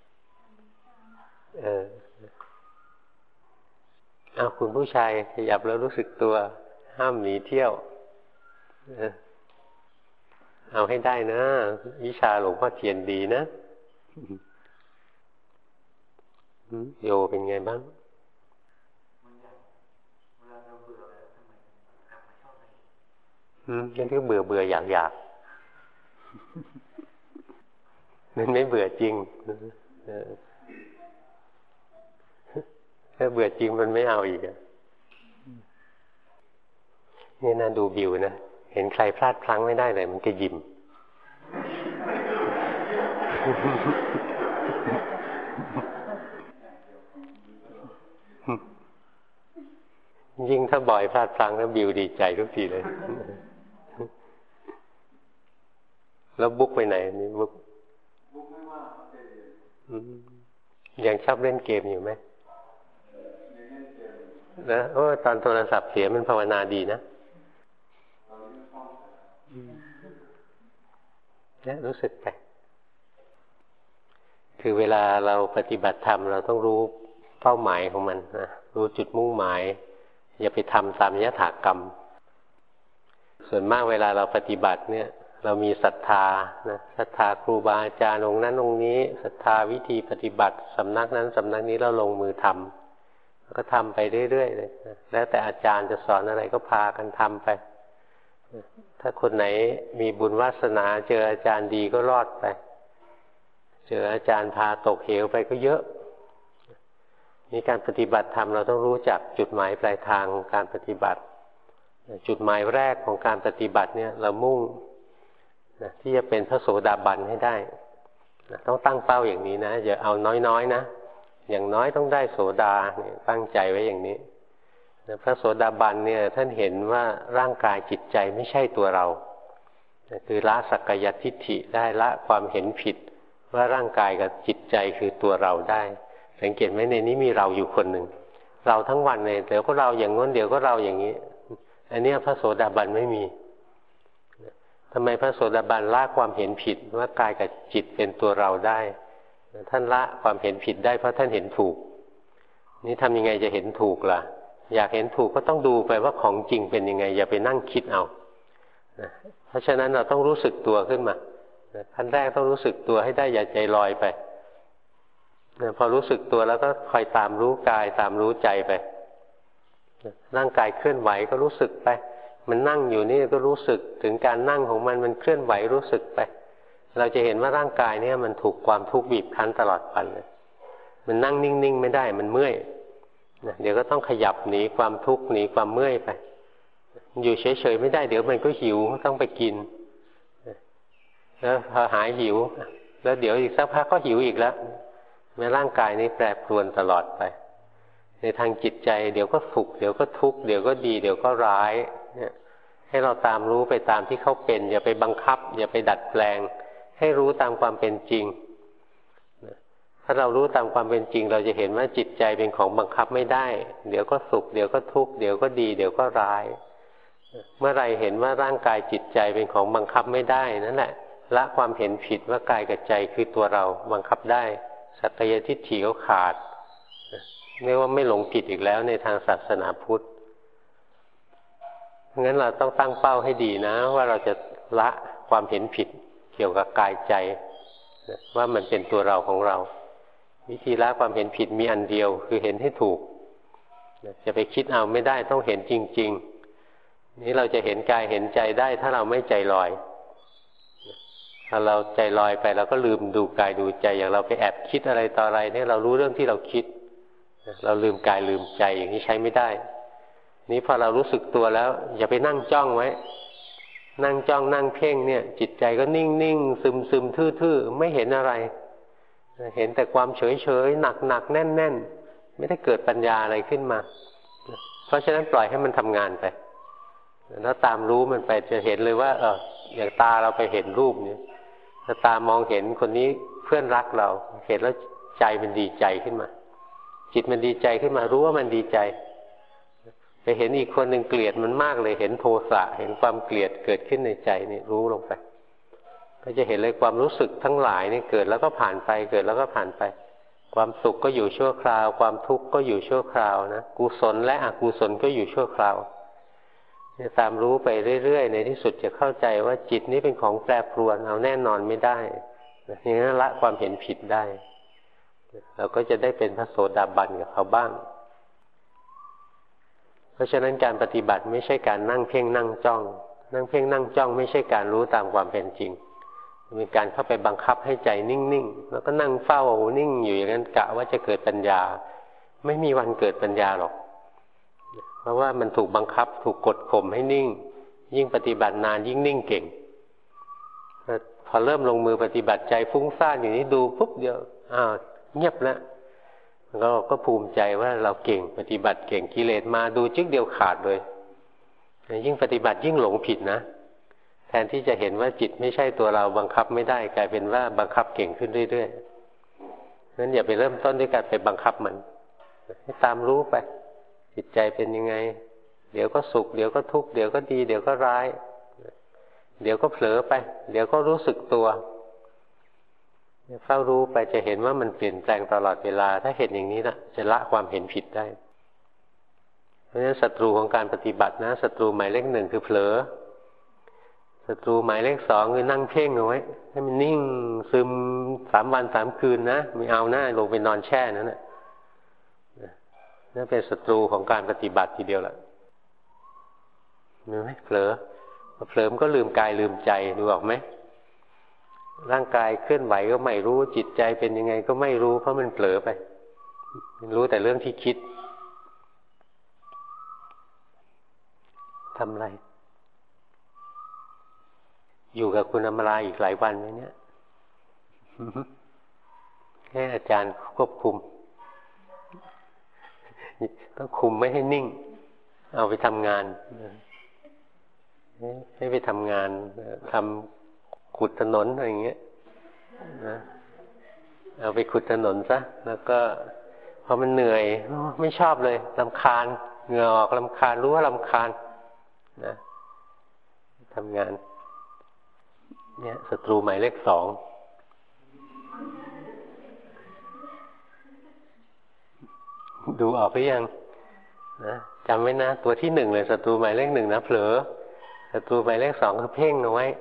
เอาคุณผู้ชายขยับแล้วรู้สึกตัวห้ามหนีเที่ยวเอาให้ได้นะวิชาหลวงพ่อเทียนดีนะโยเป็นไงบ้างยังที่เบื่ออยากมันไม่เบื่อจริงถ้าเบื่อจริงมันไม่เอาอีกนี่น่าดูบิวนะเห็นใครพลาดพลั้งไม่ได้เลยมันก็ยิ้มยิ่งถ้าบ่อยพลาดพลั้งแล้วบิวดีใจทุกทีเลยแล้วบุ๊กไปไหนนี่บุ๊กไม่ว่ายังชอบเล่นเกมอยู่ไหมนะตอนโทรศัพท์เสียมันภาวนาดีนะเนี่ยรู้สึกไปคือเวลาเราปฏิบัติธรรมเราต้องรู้เป้าหมายของมันนะรู้จุดมุ่งหมายอย่าไปทำตามยถากรรมส่วนมากเวลาเราปฏิบัติเนี่ยเรามีศรัทธานะศรัทธาครูบาอาจารย์องค์นั้นองค์นี้ศรัทธาวิธีปฏิบัติสำนักนั้นสำนักนี้เราลงมือทำก็ทำไปเรื่อยๆเลยนะแล้วแต่อาจารย์จะสอนอะไรก็พากันทำไปถ้าคนไหนมีบุญวาสนาเจออาจารย์ดีก็รอดไปเจออาจารย์พาตกเหวไปก็เยอะนี่การปฏิบัติธรรมเราต้องรู้จักจุดหมายปลายทางของการปฏิบัติจุดหมายแรกของการปฏิบัติเนี่ยเรามุ่งที่จะเป็นพระโสดาบันให้ได้ต้องตั้งเป้าอย่างนี้นะอย่าเอาน้อยๆนะอย่างน้อยต้องได้โสดาเนี่ยตั้งใจไว้อย่างนี้พระโสดาบันเนี่ยท่านเห็นว่าร่างกายจิตใจไม่ใช่ตัวเราคือละสักกายทิฏฐิได้ละความเห็นผิดว่าร่างกายกับจิตใจคือตัวเราได้สังเกตไหมในนี้มีเราอยู่คนหนึ่งเราทั้งวันเลยเดี๋ยวก็เราอย่างง้นเดี๋ยวก็เราอย่างนี้อันนี้พระโสดาบันไม่มีทำไมพระโสดาบันละความเห็นผิดว่ากายกับจิตเป็นตัวเราได้ท่านละความเห็นผิดได้เพราะท่านเห็นถูกนี่ทำยังไงจะเห็นถูกล่ะอยากเห็นถูกก็ต้องดูไปว่าของจริงเป็นยังไงอย่าไปนั่งคิดเอาเพราะฉะนั้นเราต้องรู้สึกตัวขึ้นมาขั้นแรกต้องรู้สึกตัวให้ได้อย่าใจลอยไปพอรู้สึกตัวแล้วก็คอยตามรู้กายตามรู้ใจไปร่างกายเคลื่อนไหวก็รู้สึกไปมันนั่งอยู่นี่ก็รู้สึกถึงการนั่งของมันเคลื่อนไหวรู้สึกไปเราจะเห็นว่าร่างกายเนี่ยมันถูกความทุกข์บีบคั้นตลอดไปเลยมันนั่งนิ่งๆไม่ได้มันเมื่อยเดี๋ยวก็ต้องขยับหนีความทุกข์หนีความเมื่อยไปอยู่เฉยๆไม่ได้เดี๋ยวมันก็หิวต้องไปกินแล้วพอหายหิวแล้วเดี๋ยวอีกสักพักก็หิวอีกแล้วแม้ร่างกายนี้แปรปรวนตลอดไปในทางจิตใจเดี๋ยวก็สุขเดี๋ยวก็ทุกข์เดี๋ยวก็ดีเดี๋ยวก็ร้ายเนี่ยให้เราตามรู้ไปตามที่เขาเป็นอย่าไปบังคับอย่าไปดัดแปลงให้รู้ตามความเป็นจริงถ้าเรารู้ตามความเป็นจริงเราจะเห็นว่าจิตใจเป็นของบังคับไม่ได้เดี๋ยวก็สุขเดี๋ยวก็ทุกข์เดี๋ยวก็ดีเดี๋ยวก็ร้ายเมื่อไรเห็นว่าร่างกายจิตใจเป็นของบังคับไม่ได้นั่นแหละละความเห็นผิดว่ากายกับใจคือตัวเราบังคับได้สักกายทิฏฐิก็ขาดเรียกว่าไม่หลงผิดอีกแล้วในทางศาสนาพุทธงั้นเราต้องตั้งเป้าให้ดีนะว่าเราจะละความเห็นผิดเกี่ยวกับกายใจว่ามันเป็นตัวเราของเราวิธีละความเห็นผิดมีอันเดียวคือเห็นให้ถูกจะไปคิดเอาไม่ได้ต้องเห็นจริงๆนี่เราจะเห็นกายเห็นใจได้ถ้าเราไม่ใจลอยถ้าเราใจลอยไปเราก็ลืมดูกายดูใจอย่างเราไปแอบคิดอะไรต่ออะไรเนี่ยเรารู้เรื่องที่เราคิดเราลืมกายลืมใจอย่างนี้ใช้ไม่ได้นี่พอเรารู้สึกตัวแล้วอย่าไปนั่งจ้องไว้นั่งจ้องนั่งเพ่งเนี่ยจิตใจก็นิ่งนิ่งซึมซึมทื่อๆไม่เห็นอะไรเห็นแต่ความเฉยเฉยหนักหนักแน่นแน่นไม่ได้เกิดปัญญาอะไรขึ้นมาเพราะฉะนั้นปล่อยให้มันทำงานไปแล้วตามรู้มันไปจะเห็นเลยว่าอย่างตาเราไปเห็นรูปเนี่ยถ้าตามองเห็นคนนี้เพื่อนรักเราเห็นแล้วใจมันดีใจขึ้นมาจิตมันดีใจขึ้นมารู้ว่ามันดีใจไปเห็นอีกคนหนึ่งเกลียดมันมากเลยเห็นโทสะเห็นความเกลียดเกิดขึ้นในใจนี่รู้ลงไปก็จะเห็นเลยความรู้สึกทั้งหลายนี่เกิดแล้วก็ผ่านไปเกิดแล้วก็ผ่านไปความสุขก็อยู่ชั่วคราวความทุกข์ก็อยู่ชั่วคราวนะกุศลและอกุศลก็อยู่ชั่วคราวเนี่ยตามรู้ไปเรื่อยๆในที่สุดจะเข้าใจว่าจิตนี้เป็นของแปรปรวนเอาแน่นอนไม่ได้อย่างนั้นละความเห็นผิดได้เราก็จะได้เป็นพระโสดาบันกับเขาบ้างเพราะฉะนั้นการปฏิบัติไม่ใช่การนั่งเพ่งนั่งจ้องนั่งเพ่งนั่งจ้องไม่ใช่การรู้ตามความเป็นจริงเป็นการเข้าไปบังคับให้ใจนิ่งๆแล้วก็นั่งเฝ้านิ่งอยู่อย่างนั้นกะว่าจะเกิดปัญญาไม่มีวันเกิดปัญญาหรอกเพราะว่ามันถูกบังคับถูกกดข่มให้นิ่งยิ่งปฏิบัตินานยิ่งนิ่งเก่งพอเริ่มลงมือปฏิบัติใจฟุ้งซ่านอยู่นี้ดูปุ๊บเดียวเงียบแล้วเราก็ภูมิใจว่าเราเก่งปฏิบัติเก่งกิเลสมาดูจึ๊กเดียวขาดเลยยิ่งปฏิบัติยิ่งหลงผิดนะแทนที่จะเห็นว่าจิตไม่ใช่ตัวเราบังคับไม่ได้กลายเป็นว่าบังคับเก่งขึ้นเรื่อยๆงั้นอย่าไปเริ่มต้นด้วยการไปบังคับมันให้ตามรู้ไปจิตใจเป็นยังไงเดี๋ยวก็สุขเดี๋ยวก็ทุกข์เดี๋ยวก็ดีเดี๋ยวก็ร้ายเดี๋ยวก็เผลอไปเดี๋ยวก็รู้สึกตัวเฝ้ารู้ไปจะเห็นว่ามันเปลี่ยนแปลงตลอดเวลาถ้าเห็นอย่างนี้นะจะละความเห็นผิดได้เพราะฉะนั้นศัตรูของการปฏิบัตินะศัตรูหมายเลขหนึ่งคือเผลอศัตรูหมายเลขสองคือนั่งเพ่งเอาไว้ให้มันนิ่งซึม3 วัน 3 คืนนะไม่เอาหน้าลงไปนอนแช่นั่นแหละนั่นเป็นศัตรูของการปฏิบัติทีเดียวแหละเห็นไหมเผลอมันก็ลืมกายลืมใจดูออกไหมร่างกายเคลื่อนไหวก็ไม่รู้จิตใจเป็นยังไงก็ไม่รู้เพราะมันเผลอไปรู้แต่เรื่องที่คิดทำอะไรอยู่กับคุณอมราอีกหลายวันไหมเนี่ยให้อาจารย์ควบคุมต้องคุมไม่ให้นิ่งเอาไปทำงานให้ไปทำงานทำขุดถนนอะไรอย่างเงี้ยนะเอาไปขุดถนนซะแล้วก็พอมันเหนื่อยไม่ชอบเลยรำคาญเหงื่อออกรำคาญรู้ว่ารำคาญนะทำงานเนี่ยศัตรูหมายเลข 2ดูออกหรือยังนะจำไว้นะตัวที่ 1เลยศัตรูหมายเลข 1นะเผลอศัตรูหมายเลข 2คือเพ่งเอาไว้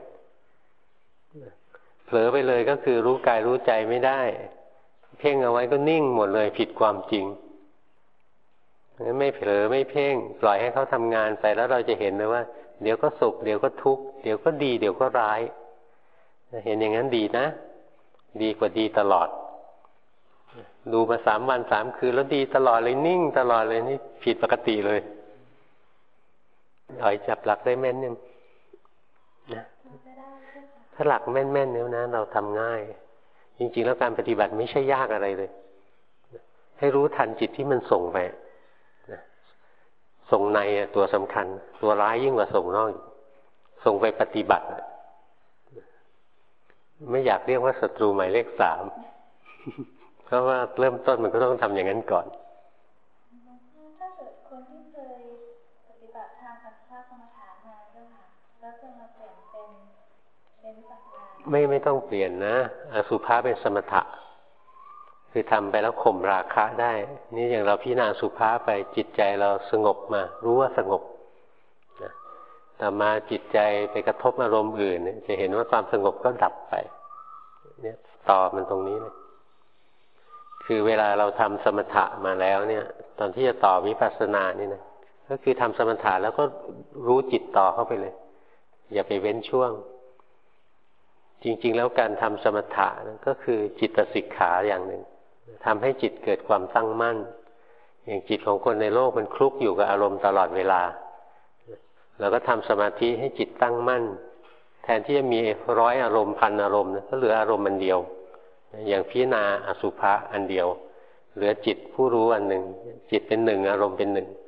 เผลอไปเลยก็คือรู้กายรู้ใจไม่ได้เพ่งเอาไว้ก็นิ่งหมดเลยผิดความจริงงั้นไม่เผลอไม่เพ่งปล่อยให้เขาทำงานไปแล้วเราจะเห็นเลยว่าเดี๋ยวก็สุขเดี๋ยวก็ทุกข์เดี๋ยวก็ดีเดี๋ยวก็ร้ายเห็นอย่างนั้นดีนะดีกว่าดีตลอดดูมา3 วัน 3 คืนแล้วดีตลอดเลยนิ่งตลอดเลยนี่ผิดปกติเลยจับหลักได้แม่นยังนะถ้าหลักแม่นๆเนี่ยนะเราทำง่ายจริงๆแล้วการปฏิบัติไม่ใช่ยากอะไรเลยให้รู้ทันจิตที่มันส่งไปส่งในตัวสำคัญตัวร้ายยิ่งกว่าส่งนอกส่งไปปฏิบัติไม่อยากเรียกว่าศัตรูหมายเลข 3เพราะว่าเริ่มต้นมันก็ต้องทำอย่างนั้นก่อนถ้าเกิดคนที่เคยปฏิบัติทางสัมมาสมาธิมาด้วยค่ะแล้วจะมาเปลี่ยนเป็นวิปัสสนาไม่ต้องเปลี่ยนนะอสุภะเป็นสมถะคือทำไปแล้วข่มราคะได้นี่อย่างเราพิจารณาอสุภะไปจิตใจเราสงบมารู้ว่าสงบนะแต่มาจิตใจไปกระทบอารมณ์อื่นจะเห็นว่าความสงบก็ดับไปเนี่ยต่อมันตรงนี้เลยคือเวลาเราทำสมถะมาแล้วเนี่ยตอนที่จะต่อวิปัสสนานี่นะก็คือทำสมถะแล้วก็รู้จิตต่อเข้าไปเลยอย่าไปเว้นช่วงจริงๆแล้วการทำสมถะนั่นก็คือจิตสิกขาอย่างหนึ่งทำให้จิตเกิดความตั้งมั่นอย่างจิตของคนในโลกมันคลุกอยู่กับอารมณ์ตลอดเวลาเราก็ทำสมาธิให้จิตตั้งมั่นแทนที่จะมี100 อารมณ์1,000 อารมณ์ก็เหลืออารมณ์อันเดียวอย่างพิจารณาอสุภะอันเดียวเหลือจิตผู้รู้อันหนึ่งจิตเป็น1อารมณ์เป็น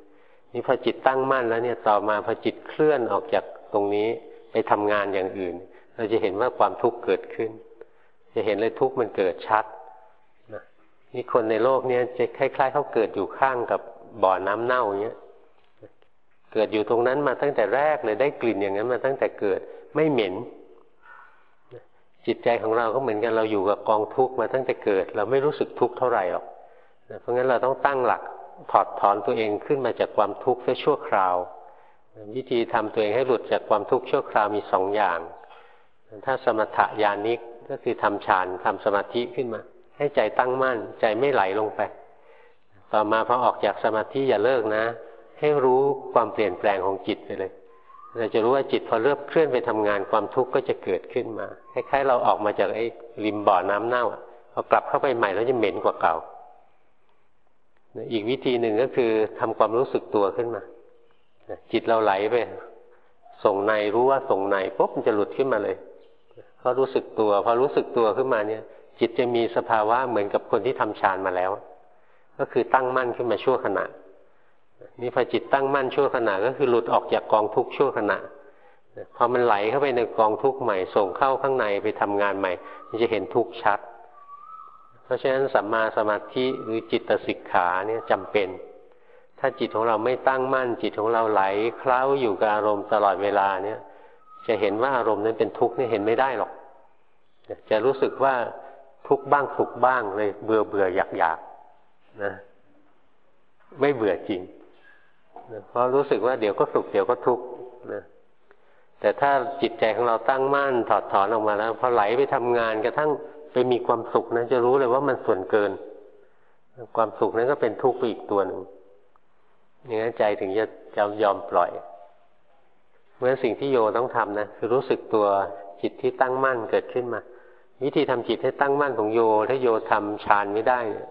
1นี่พอจิตตั้งมั่นแล้วเนี่ยต่อมาพอจิตเคลื่อนออกจากตรงนี้ไปทำงานอย่างอื่นเราจะเห็นว่าความทุกข์เกิดขึ้นจะเห็นเลยทุกข์มันเกิดชัดนะนี่คนในโลกนี้จะคล้ายๆเขาเกิดอยู่ข้างกับบ่อน้ำเน่าอย่างเงี้ยเกิดอยู่ตรงนั้นมาตั้งแต่แรกเลยได้กลิ่นอย่างนั้นมาตั้งแต่เกิดไม่เหม็นจิตใจของเราก็เหมือนกันเราอยู่กับกองทุกข์มาตั้งแต่เกิดเราไม่รู้สึกทุกข์เท่าไหร่หรอกเพราะงั้นเราต้องตั้งหลักถอดถอนตัวเองขึ้นมาจากความทุกข์แค่ชั่วคราววิธีทำตัวเองให้หลุดจากความทุกข์ชั่วคราวมี2 อย่างถ้าสมถะญาณิกก็คือทำฌานทำสมาธิขึ้นมาให้ใจตั้งมั่นใจไม่ไหลลงไปต่อมาพอออกจากสมาธิอย่าเลิกนะให้รู้ความเปลี่ยนแปลงของจิตไปเลยเราจะรู้ว่าจิตพอเริ่มเคลื่อนไปทำงานความทุกข์ก็จะเกิดขึ้นมาคล้ายๆเราออกมาจากไอ้ริมบ่อน้ำเน่าพอกลับเข้าไปใหม่แล้วจะเหม็นกว่าเก่าอีกวิธีหนึ่งก็คือทำความรู้สึกตัวขึ้นมาจิตเราไหลไปส่งในรู้ว่าส่งในปุ๊บมันจะหลุดขึ้นมาเลยพอรู้สึกตัวพอรู้สึกตัวขึ้นมาเนี่ยจิตจะมีสภาวะเหมือนกับคนที่ทำฌานมาแล้วก็คือตั้งมั่นขึ้นมาชั่วขณะนี่พอจิตตั้งมั่นชั่วขณะก็คือหลุดออกจากกองทุกข์ชั่วขณะพอมันไหลเข้าไปในกองทุกข์ใหม่ส่งเข้าข้างในไปทำงานใหม่มันจะเห็นทุกข์ชัดเพราะฉะนั้นสัมมาสมาธิหรือจิตสิกขาเนี่ยจำเป็นถ้าจิตของเราไม่ตั้งมั่นจิตของเราไหลเคล้าอยู่กับอารมณ์ตลอดเวลาเนี่ยจะเห็นว่าอารมณ์นั้นเป็นทุกข์นี่เห็นไม่ได้หรอกจะรู้สึกว่าทุกข์บ้างสุขบ้างเลยเบื่ออยากนะไม่เบื่อจริงเพราะรู้สึกว่าเดี๋ยวก็สุขเดี๋ยวก็ทุกข์นะแต่ถ้าจิตใจของเราตั้งมั่นถอดถอนออกมาแล้วพอไหลไปทำงานกระทั่งไปมีความสุขนะจะรู้เลยว่ามันส่วนเกินความสุขนั้นก็เป็นทุกข์ไปอีกตัวหนึ่งอย่างนั้นใจถึงจะยอมปล่อยเมื่อสิ่งที่โยต้องทำนะคือรู้สึกตัวจิตที่ตั้งมั่นเกิดขึ้นมาวิธีทำจิตให้ตั้งมั่นของโยถ้าโยทำฌานไม่ได้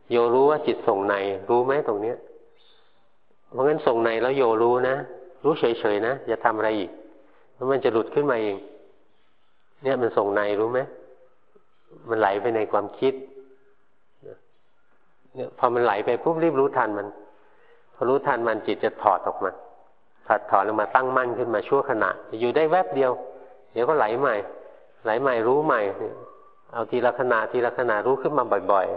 โยรู้ว่าจิตส่งในรู้ไหมตรงเนี้ยเพราะงั้นส่งในแล้วโยรู้นะรู้เฉยๆนะอย่าทำอะไรอีกแล้วมันจะหลุดขึ้นมาเองเนี่ยมันส่งในรู้ไหมมันไหลไปในความคิดเนี่ยพอมันไหลไปปุ๊บรีบรู้ทันมันพอรู้ทันมันจิตจะถอดออกมาถอดลงมาตั้งมั่นขึ้นมาชั่วขณะอยู่ได้แวบเดียวเดี๋ยวก็ไหลใหม่ไหลใหม่รู้ใหม่เอาทีละขณะทีละขณะรู้ขึ้นมาบ่อย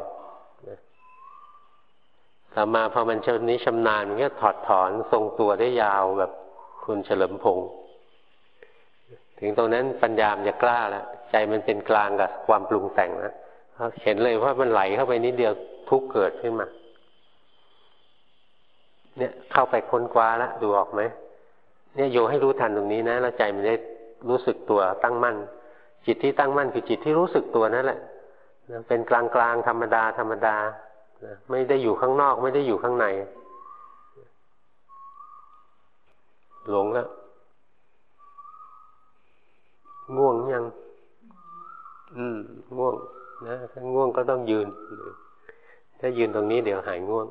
ๆต่อมาพอมันชำนาญมันก็ถอดถอนทรงตัวได้ยาวแบบคุณเฉลิมพงษ์ถึงตรงนั้นปัญญามันจะกล้าแล้วใจมันเป็นกลางกับความปรุงแต่งนะเห็นเลยว่ามันไหลเข้าไปนิดเดียวทุกข์เกิดขึ้นมาเนี่ยเข้าไปค้นคว้าแล้วดูออกไหมเนี่ยโยให้รู้ทันตรงนี้นะแล้วใจมันได้รู้สึกตัวตั้งมั่นจิตที่ตั้งมั่นคือจิตที่รู้สึกตัวนั่นแหละเป็นกลางกลางธรรมดาธรรมดาไม่ได้อยู่ข้างนอกไม่ได้อยู่ข้างในหลงแล้วง่วงยังง่วงนะถ้าง่วงก็ต้องยืนถ้ายืนตรงนี้เดี๋ยวหายง่วง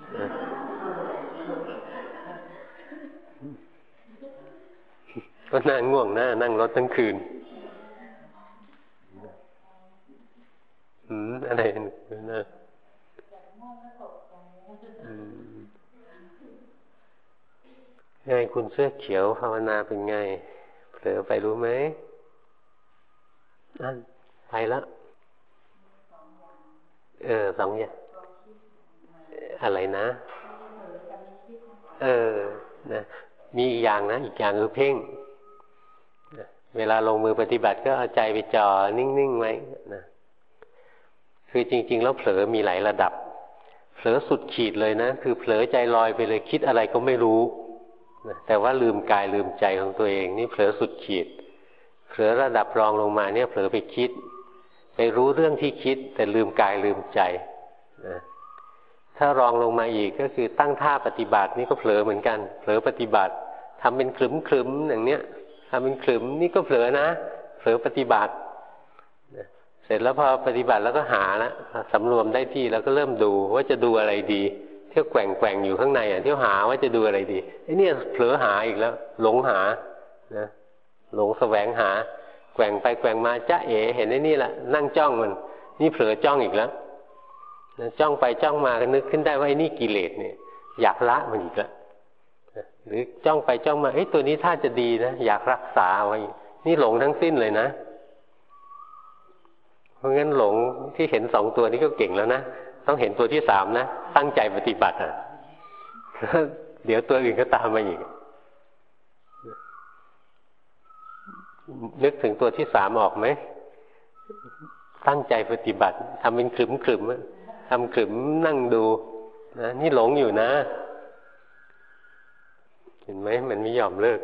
ก็น่าง่วงนะนั่งรถทั้งคืนอะไรนะไงคุณเสื้อเขียวภาวนาเป็นไงเผลอไปรู้ไหมนั่นไปแล้วสองอย่างอะไรนะนะมีอีกอย่างนะอีกอย่างคือเพ่งเวลาลงมือปฏิบัติก็เอาใจไปจ่อนิ่งๆไว้นะคือจริงๆแล้วเผลอมีหลายระดับเผลอสุดขีดเลยนะคือเผลอใจลอยไปเลยคิดอะไรก็ไม่รู้นะแต่ว่าลืมกายลืมใจของตัวเองนี่เผลอสุดขีดเผลอระดับรองลงมาเนี่ยเผลอไปคิดไปรู้เรื่องที่คิดแต่ลืมกายลืมใจนะถ้ารองลงมาอีกก็คือตั้งท่าปฏิบัตินี่ก็เผลอเหมือนกันเผลอปฏิบัติทำเป็นคลึมๆอย่างเนี้ยทำเป็นคลึมนี่ก็เผลอนะเผลอปฏิบัติเสร็จแล้วพอปฏิบัติแล้วก็หาละสำรวมได้ที่แล้วก็เริ่มดูว่าจะดูอะไรดีเที่ยวแกว่งอยู่ข้างในเที่ยวหาว่าจะดูอะไรดีไอ้นี่เผลอหาอีกแล้วหลงหานะหลงแสวงหาแกว่งไปแกว่งมาจ๊ะเอ๋เห็นไอ้นี่แหละนั่งจ้องมันนี่เผลอจ้องอีกแล้วจ้องไปจ้องมาก็นึกขึ้นได้ว่าไอ้นี่กิเลสเนี่ยอยากละมันอีกแล้วหรือจ้องไปจ้องมาเอ้ยตัวนี้ถ้าจะดีนะอยากรักษาไว้นี่หลงทั้งสิ้นเลยนะเพราะงั้นหลงที่เห็นสองตัวนี้ก็เก่งแล้วนะต้องเห็นตัวที่สามนะตั้งใจปฏิบัติเดี๋ยวตัวอื่นก็ตามมาอีกนึกถึงตัวที่สามออกไหมตั้งใจปฏิบัติทำเป็นขรึมทำขรึมนั่งดูนะนี่หลงอยู่นะเห็นไหมมันไม่ยอมเลิก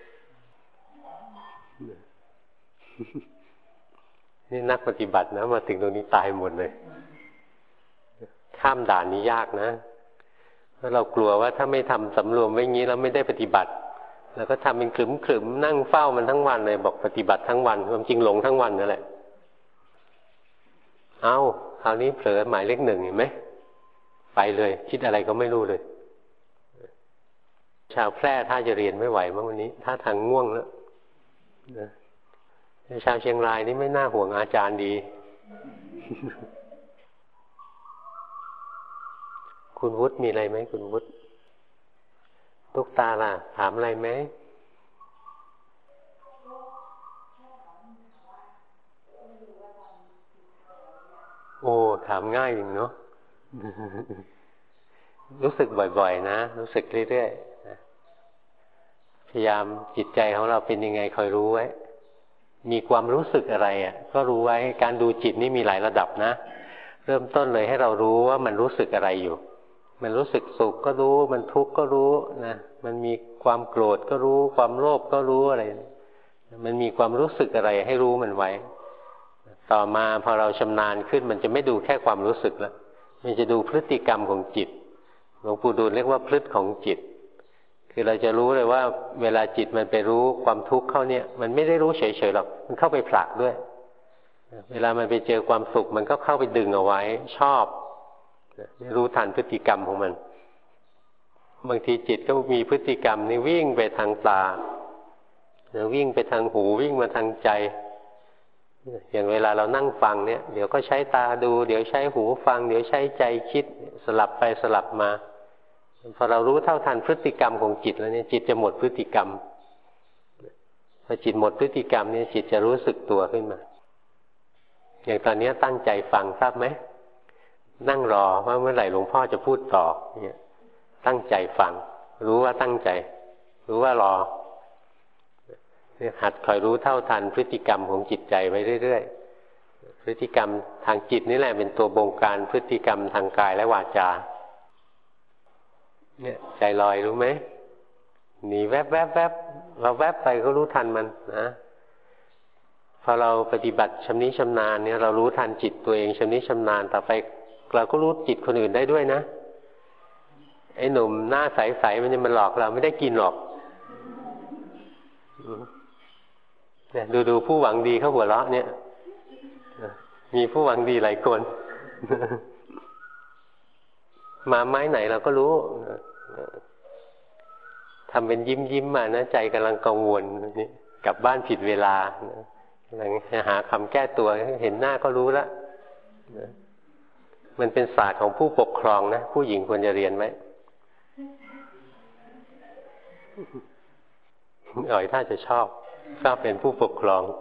นี่นักปฏิบัตินะมาถึงตรงนี้ตายหมดเลยข้ามด่านนี้ยากนะเพราะเรากลัวว่าถ้าไม่ทำสำรวมไว้งี้เราไม่ได้ปฏิบัติแล้วก็ทำเป็นขรึมนั่งเฝ้ามันทั้งวันเลยบอกปฏิบัติทั้งวันความจริงหลงทั้งวันนั่นแหละเอาคราวนี้เผลอหมายเลขหนึ่งเห็นไหมไปเลยคิดอะไรก็ไม่รู้เลยชาวแพร่ถ้าจะเรียนไม่ไหวมั้งวันนี้ถ้าทางง่วงแล้วนะชาวเชียงรายนี่ไม่น่าห่วงอาจารย์ดีคุณวุฒิมีอะไรไหมคุณวุฒิลูกตาล่ะถามอะไรไหมโอ้ถามง่ายจริงเนาะรู้สึกบ่อยๆนะรู้สึกเรื่อยๆพยายามจิตใจของเราเป็นยังไงคอยรู้ไว้มีความรู้สึกอะไรก็รู้ไว้การดูจิตนี่มีหลายระดับนะเริ่มต้นเลยให้เรารู้ว่ามันรู้สึกอะไรอยู่มันรู้สึกสุขก็รู้มันทุกข์ก็รู้นะมันมีความโกรธก็รู้ความโลภก็รู้อะไรมันมีความรู้สึกอะไรให้รู้มันไว้ต่อมาพอเราชำนาญขึ้นมันจะไม่ดูแค่ความรู้สึกแล้วมันจะดูพฤติกรรมของจิตหลวงปู่ดูลย์เรียกว่าพฤติของจิตคือเราจะรู้เลยว่าเวลาจิตมันไปรู้ความทุกข์เข้าเนี่ยมันไม่ได้รู้เฉยๆหรอกมันเข้าไปผลักด้วยเวลามันไปเจอความสุขมันก็เข้าไปดึงเอาไว้ชอบรู้ทันพฤติกรรมของมันบางทีจิตก็มีพฤติกรรมนี่วิ่งไปทางตาวิ่งไปทางหูวิ่งมาทางใจอย่างเวลาเรานั่งฟังเนี่ยเดี๋ยวก็ใช้ตาดูเดี๋ยวใช้หูฟังเดี๋ยวใช้ใจคิดสลับไปสลับมาพอเรารู้เท่าทันพฤติกรรมของจิตแล้วเนี่ยจิตจะหมดพฤติกรรมพอจิตหมดพฤติกรรมเนี่ยจิตจะรู้สึกตัวขึ้นมาอย่างตอนนี้ตั้งใจฟังทราบไหมนั่งรอว่าเมื่อไหร่หลวงพ่อจะพูดต่อเนี่ยตั้งใจฟังรู้ว่าตั้งใจรู้ว่ารอหัดคอยรู้เท่าทันพฤติกรรมของจิตใจไว้เรื่อยๆพฤติกรรมทางจิตนี่แหละเป็นตัวบงการพฤติกรรมทางกายและวาจาเนี่ยใจลอยรู้ไหมหนีแวบแวบแวบเราแวบไปก็รู้ทันมันนะพอเราปฏิบัติชำนิชำนาญเนี่ยเรารู้ทันจิตตัวเองชำนิชำนาญต่อไปเราก็รู้จิตคนอื่นได้ด้วยนะไอ้หนุ่มหน้าใสๆมันจะมาหลอกเราไม่ได้กินหรอกเนี่ยดูผู้หวังดีเขาหัวเราะเนี่ยมีผู้หวังดีหลายคนมาไม้ไหนเราก็รู้ทำเป็นยิ้มมานะใจกำลังกังวลนี่กลับบ้านผิดเวลากำลังหาคำแก้ตัวเห็นหน้าก็รู้แล้วมันเป็นศาสตร์ของผู้ปกครองนะผู้หญิงควรจะเรียนไว้อ๋อยถ้าจะชอบเป็นผู้ปกครอง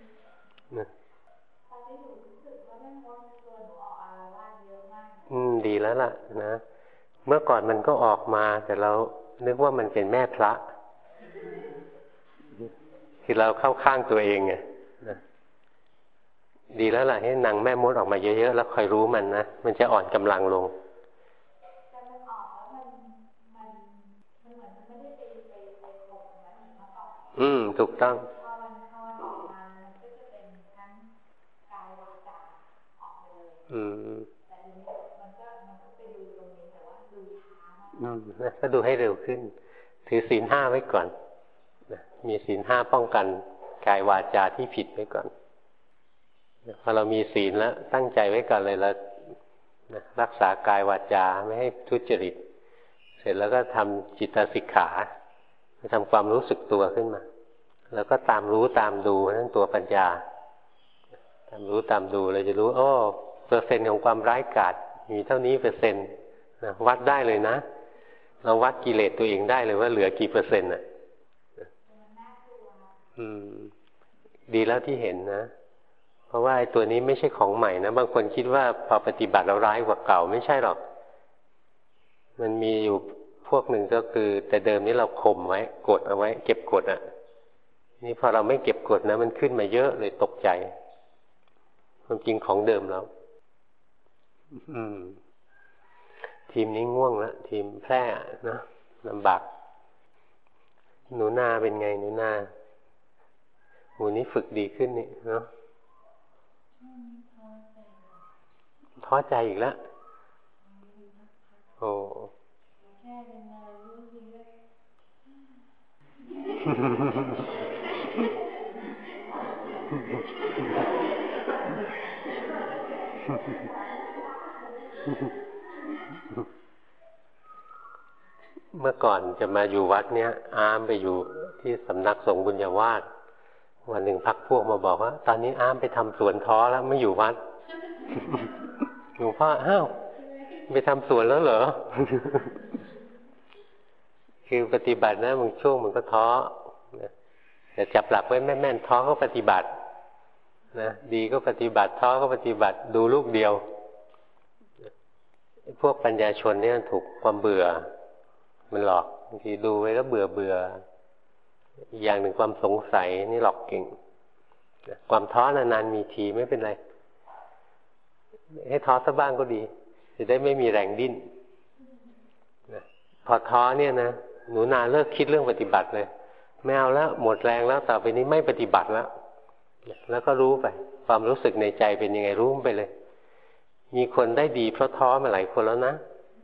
ดีแล้วล่ะนะเมื่อก่อนมันก็ออกมาแต่เรานึกว่ามันเป็นแม่พระคือเราเข้าข้างตัวเองไงนะดีแล้วล่ะให้นางแม่มดออกมาเยอะๆแล้วคอยรู้มันนะมันจะอ่อนกำลังลงถูกต้องก็ดูให้เร็วขึ้นถือศีล 5ไว้ก่อนนะมีศีล 5ป้องกันกายวาจาที่ผิดไว้ก่อนพอเรามีศีลแล้วตั้งใจไว้ก่อนเลยเรารักษากายวาจาไม่ให้ทุจริตเสร็จแล้วก็ทำจิตสิกขาทำความรู้สึกตัวขึ้นมาแล้วก็ตามรู้ตามดูนั่นตัวปัญญาตามรู้ตามดูเราจะรู้เปอร์เซ็นต์ของความร้ายกาจมีเท่านี้เปอร์เซ็นต์นะวัดได้เลยนะเราวัดกิเลสตัวเองได้เลยว่าเหลือกี่เปอร์เซ็นต์อ่ะดีแล้วที่เห็นนะเพราะว่าไอ้ตัวนี้ไม่ใช่ของใหม่นะบางคนคิดว่าพอปฏิบัติแล้วร้ายกว่าเก่าไม่ใช่หรอกมันมีอยู่พวกหนึ่งก็คือแต่เดิมนี้เราข่มไว้กดเอาไว้เก็บกดอ่ะนี่พอเราไม่เก็บกดนะมันขึ้นมาเยอะเลยตกใจความจริงของเดิมแล้วทีมนี้ง่วงแล้วทีมแพร่นะลำบากหนูนาเป็นไงหนูนาหมูนี้ฝึกดีขึ้นนี่เนาะท้อใจอีกแล้วโอ้เมื่อก่อนจะมาอยู่วัดเนี้ยอามไปอยู่ที่สำนักสงฆ์บุญญาวาสวันหนึ่งพรรคพวกมาบอกว่าตอนนี้อามไปทำสวนท้อแล้วไม่อยู่วัดหลวงพ่อไปทำสวนแล้วเหรอ คือปฏิบัตินะบางช่วงมันก็ท้อแต่จับหลักไว้แม่นๆท้อก็ปฏิบัตินะดีก็ปฏิบัติท้อก็ปฏิบัติดูลูกเดียวพวกปัญญาชนเนี่ยถูกความเบื่อมันหลอกบางทีดูไว้แล้วเบื่ออีกอย่างหนึ่งความสงสัยนี่หลอกเก่งความท้อนานๆมีทีไม่เป็นไรให้ท้อสักบ้างก็ดีจะได้ไม่มีแรงดิ้นพอท้อเนี่ยนะหนูนาเลิกคิดเรื่องปฏิบัติเลยไม่เอาแล้วหมดแรงแล้วต่อไปนี้ไม่ปฏิบัติแล้วก็รู้ไปความรู้สึกในใจเป็นยังไงรู้ไปเลยมีคนได้ดีเพราะท้อมาหลายคนแล้วนะ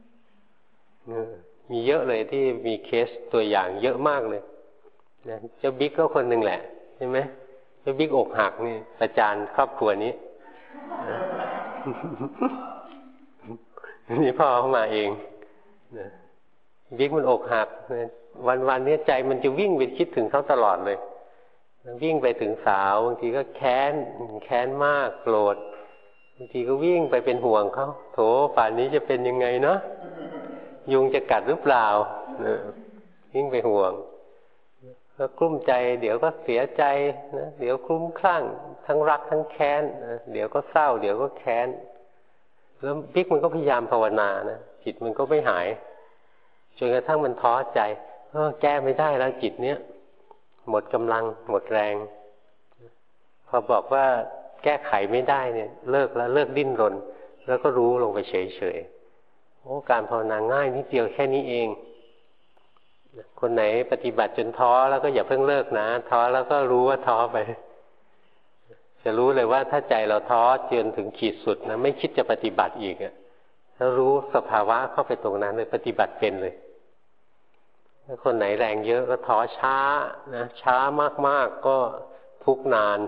มีเยอะเลยที่มีเคสตัวอย่างเยอะมากเลยนะเจ้าบิ๊กก็คนหนึ่งแหละใช่ไหมเจ้าบิ๊กอกหักนี่ประจานครอบครัวนี้นี่พ่อเขามาเองบิ๊กมันอกหักวันนี้ใจมันจะวิ่งไปคิดถึงเขาตลอดเลยวิ่งไปถึงสาวบางทีก็แค้นมากโกรธบางทีก็วิ่งไปเป็นห่วงเขาโถป่านนี้จะเป็นยังไงเนาะยุงจะกัดหรือเปล่าวิ่งไปห่วงก็กลุ้มใจเดี๋ยวก็เสียใจนะเดี๋ยวคลุ้มคลั่งทั้งรักทั้งแค้นเดี๋ยวก็เศร้าเดี๋ยวก็แค้นแล้วบิ๊กมันก็พยายามภาวนานะจิตมันก็ไม่หายจนกระทั่งมันท้อใจแก้ไม่ได้แล้วจิตเนี้ยหมดกำลังหมดแรงพอบอกว่าแก้ไขไม่ได้เนี่ยเลิกแล้วเลิกดิ้นรนแล้วก็รู้ลงไปเฉยๆการภาวนาง่ายนิดเดียวแค่นี้เองคนไหนปฏิบัติจนท้อแล้วก็อย่าเพิ่งเลิกนะท้อแล้วก็รู้ว่าท้อไปจะรู้เลยว่าถ้าใจเราท้อจนถึงขีดสุดนะไม่คิดจะปฏิบัติอีกแล้วรู้สภาวะเข้าไปตรงนั้นเลยปฏิบัติเป็นเลยถ้าคนไหนแรงเยอะก็ท้อช้านะช้ามากๆก็ทุกข์นาน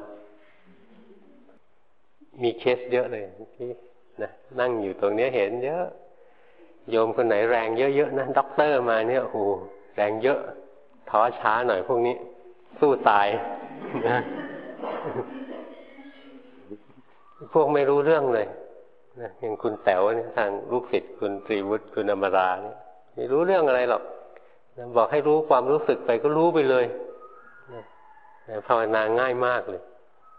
มีเคสเยอะเลยที่นะนั่งอยู่ตรงนี้เห็นเยอะโยมคนไหนแรงเยอะๆนะด็อกเตอร์มาเนี่ยโอ้แรงเยอะท้อช้าหน่อยพวกนี้สู้ตายนะพวกไม่รู้เรื่องเลยนะอย่างคุณแต๋วเนี่ยทางลูกศิษย์คุณตรีวุฒิคุณอมราเนี่ยไม่รู้เรื่องอะไรหรอกนะบอกให้รู้ความรู้สึกไปก็รู้ไปเลยนะภาวนาง่ายมากเลย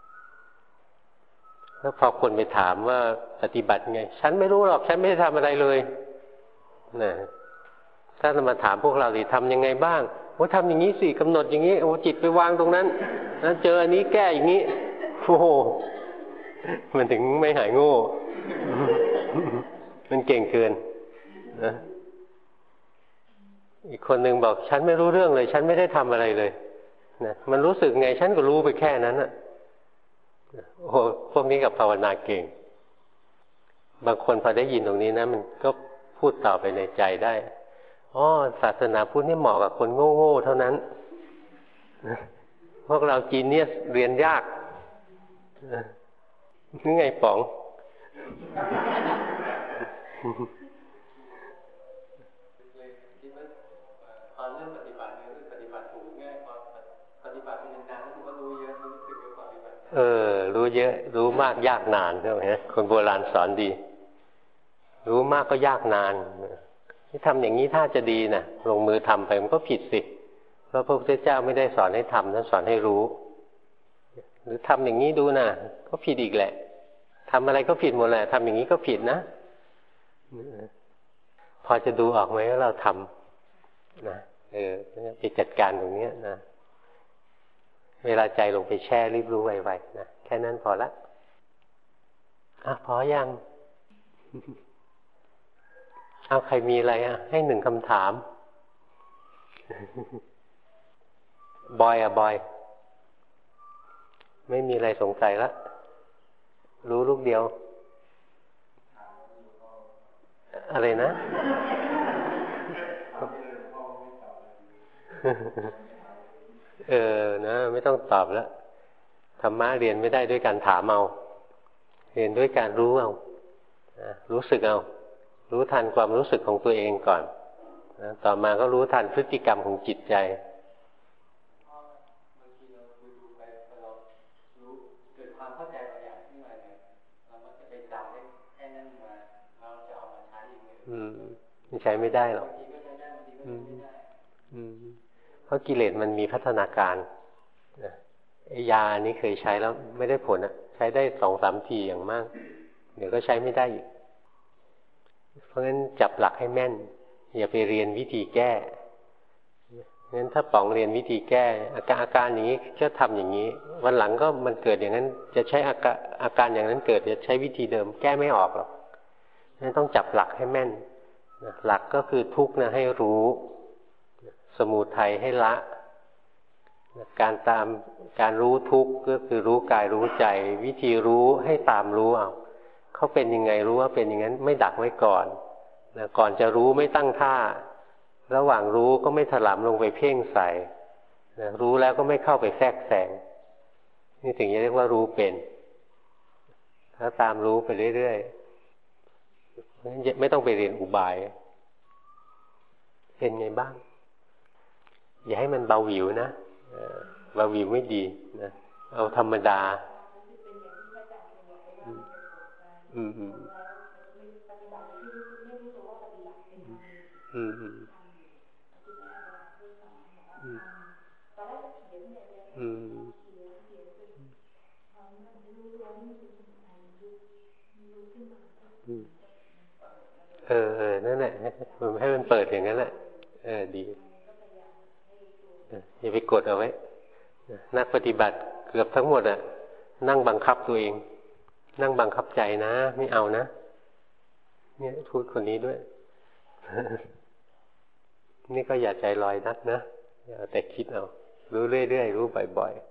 แล้วพอคนไปถามว่าปฏิบัติไงฉันไม่รู้หรอกฉันไม่ได้ทำอะไรเลยนะถ้าจะมาถามพวกเราดิทำยังไงบ้างทำอย่างนี้สิกำหนดอย่างนี้จิตไปวางตรงนั้นแล้วเจออันนี้แก้อย่างนี้โอ้โหมันถึงไม่หายโง่ มันเก่งเกินนะอีกคนหนึ่งบอกฉันไม่รู้เรื่องเลยฉันไม่ได้ทำอะไรเลยนะมันรู้สึกไงฉันก็รู้ไปแค่นั้นนะโอ้โหพวกนี้กับภาวนาเก่งบางคนพอได้ยินตรงนี้นะมันก็พูดต่อไปในใจได้ศาสนาพุทธนี่เหมาะกับคนโง่ๆเท่านั้นพวกเราจีนเนี่ยเรียนยากนี่ไงป๋องตอนเรื่องปฏิบัติเนี่ยปฏิบัติถูกง่ายพอปฏิบัติเป็นนานๆก็รู้เยอะรู้สึกเยอะกว่าปฏิบัติรู้เยอะรู้มากยากนานใช่ไหมคนโบราณสอนดีรู้มากก็ยากนานที่ทำอย่างนี้ถ้าจะดีนะลงมือทำไปมันก็ผิดสิเพราะพระพุทธเจ้าไม่ได้สอนให้ทำท่านสอนให้รู้หรือทำอย่างนี้ดูนะก็ผิดอีกแหละทำอะไรก็ผิดหมดแหละทำอย่างนี้ก็ผิดนะพอจะดูออกไหมว่าเราทำนะไปจัดการตรงนี้นะเวลาใจลงไปแช่รีบรู้ไวๆนะแค่นั้นพอละพอยังเอาใครมีอะไรให้1คำถามบอยไม่มีอะไรสงสัยละรู้ลูกเดียวอะไรนะนะไม่ต้องตอบแล้วธรรมะเรียนไม่ได้ด้วยการถามเอาเรียนด้วยการรู้เอารู้สึกเอารู้ทันความรู้สึกของตัวเองก่อนนะต่อมาก็รู้ทันพฤติกรรมของจิตใจบางทีเราดูไปเรารู้เกิดความเข้าใจบางอย่างขึ้นมาเนี่ยเรามันจะไปจำได้แค่นั้นมาเราจะเอามาใช้อีกไม่ใช้ไม่ได้หรอกเพราะกิเลสมันมีพัฒนาการยานี้เคยใช้แล้วไม่ได้ผลใช้ได้ 2-3 ทีอย่างมากเดี๋ยวก็ใช้ไม่ได้อีกเพราะงั้นจับหลักให้แม่นอย่าไปเรียนวิธีแก้งั้นถ้าป๋องเรียนวิธีแก้อาการอย่างนี้ก็ทำอย่างนี้วันหลังก็มันเกิดอย่างนั้นจะใช้อาการอย่างนั้นเกิดจะใช้วิธีเดิมแก้ไม่ออกหรอกงั้นต้องจับหลักให้แม่นหลักก็คือทุกข์นะให้รู้สมุทัยให้ละการรู้ทุกข์ก็คือรู้กายรู้ใจวิธีรู้ให้ตามรู้เอาเขาเป็นยังไงรู้ว่าเป็นอย่างนั้นไม่ดักไว้ก่อนก่อนจะรู้ไม่ตั้งท่าระหว่างรู้ก็ไม่ถลำลงไปเพ่งใส่รู้แล้วก็ไม่เข้าไปแทรกแซงนี่ถึงจะเรียกว่ารู้เป็นถ้าตามรู้ไปเรื่อยๆไม่ต้องไปเรียนอุบายเป็นไงบ้างอย่าให้มันเบาหวิวนะเบาหวิวไม่ดีนะเอาธรรมดานั่นแหละให้มันเปิดอย่างนั้นแหละดีอย่าไปกดเอาไว้นักปฏิบัติเกือบทั้งหมดนั่งบังคับตัวเองนั่งบังคับใจนะไม่เอานะเนี่ยพูดคนนี้ด้วย นี่ก็อย่าใจลอยนักนะอย่าแต่คิดเอารู้เรื่อยๆรู้บ่อยๆ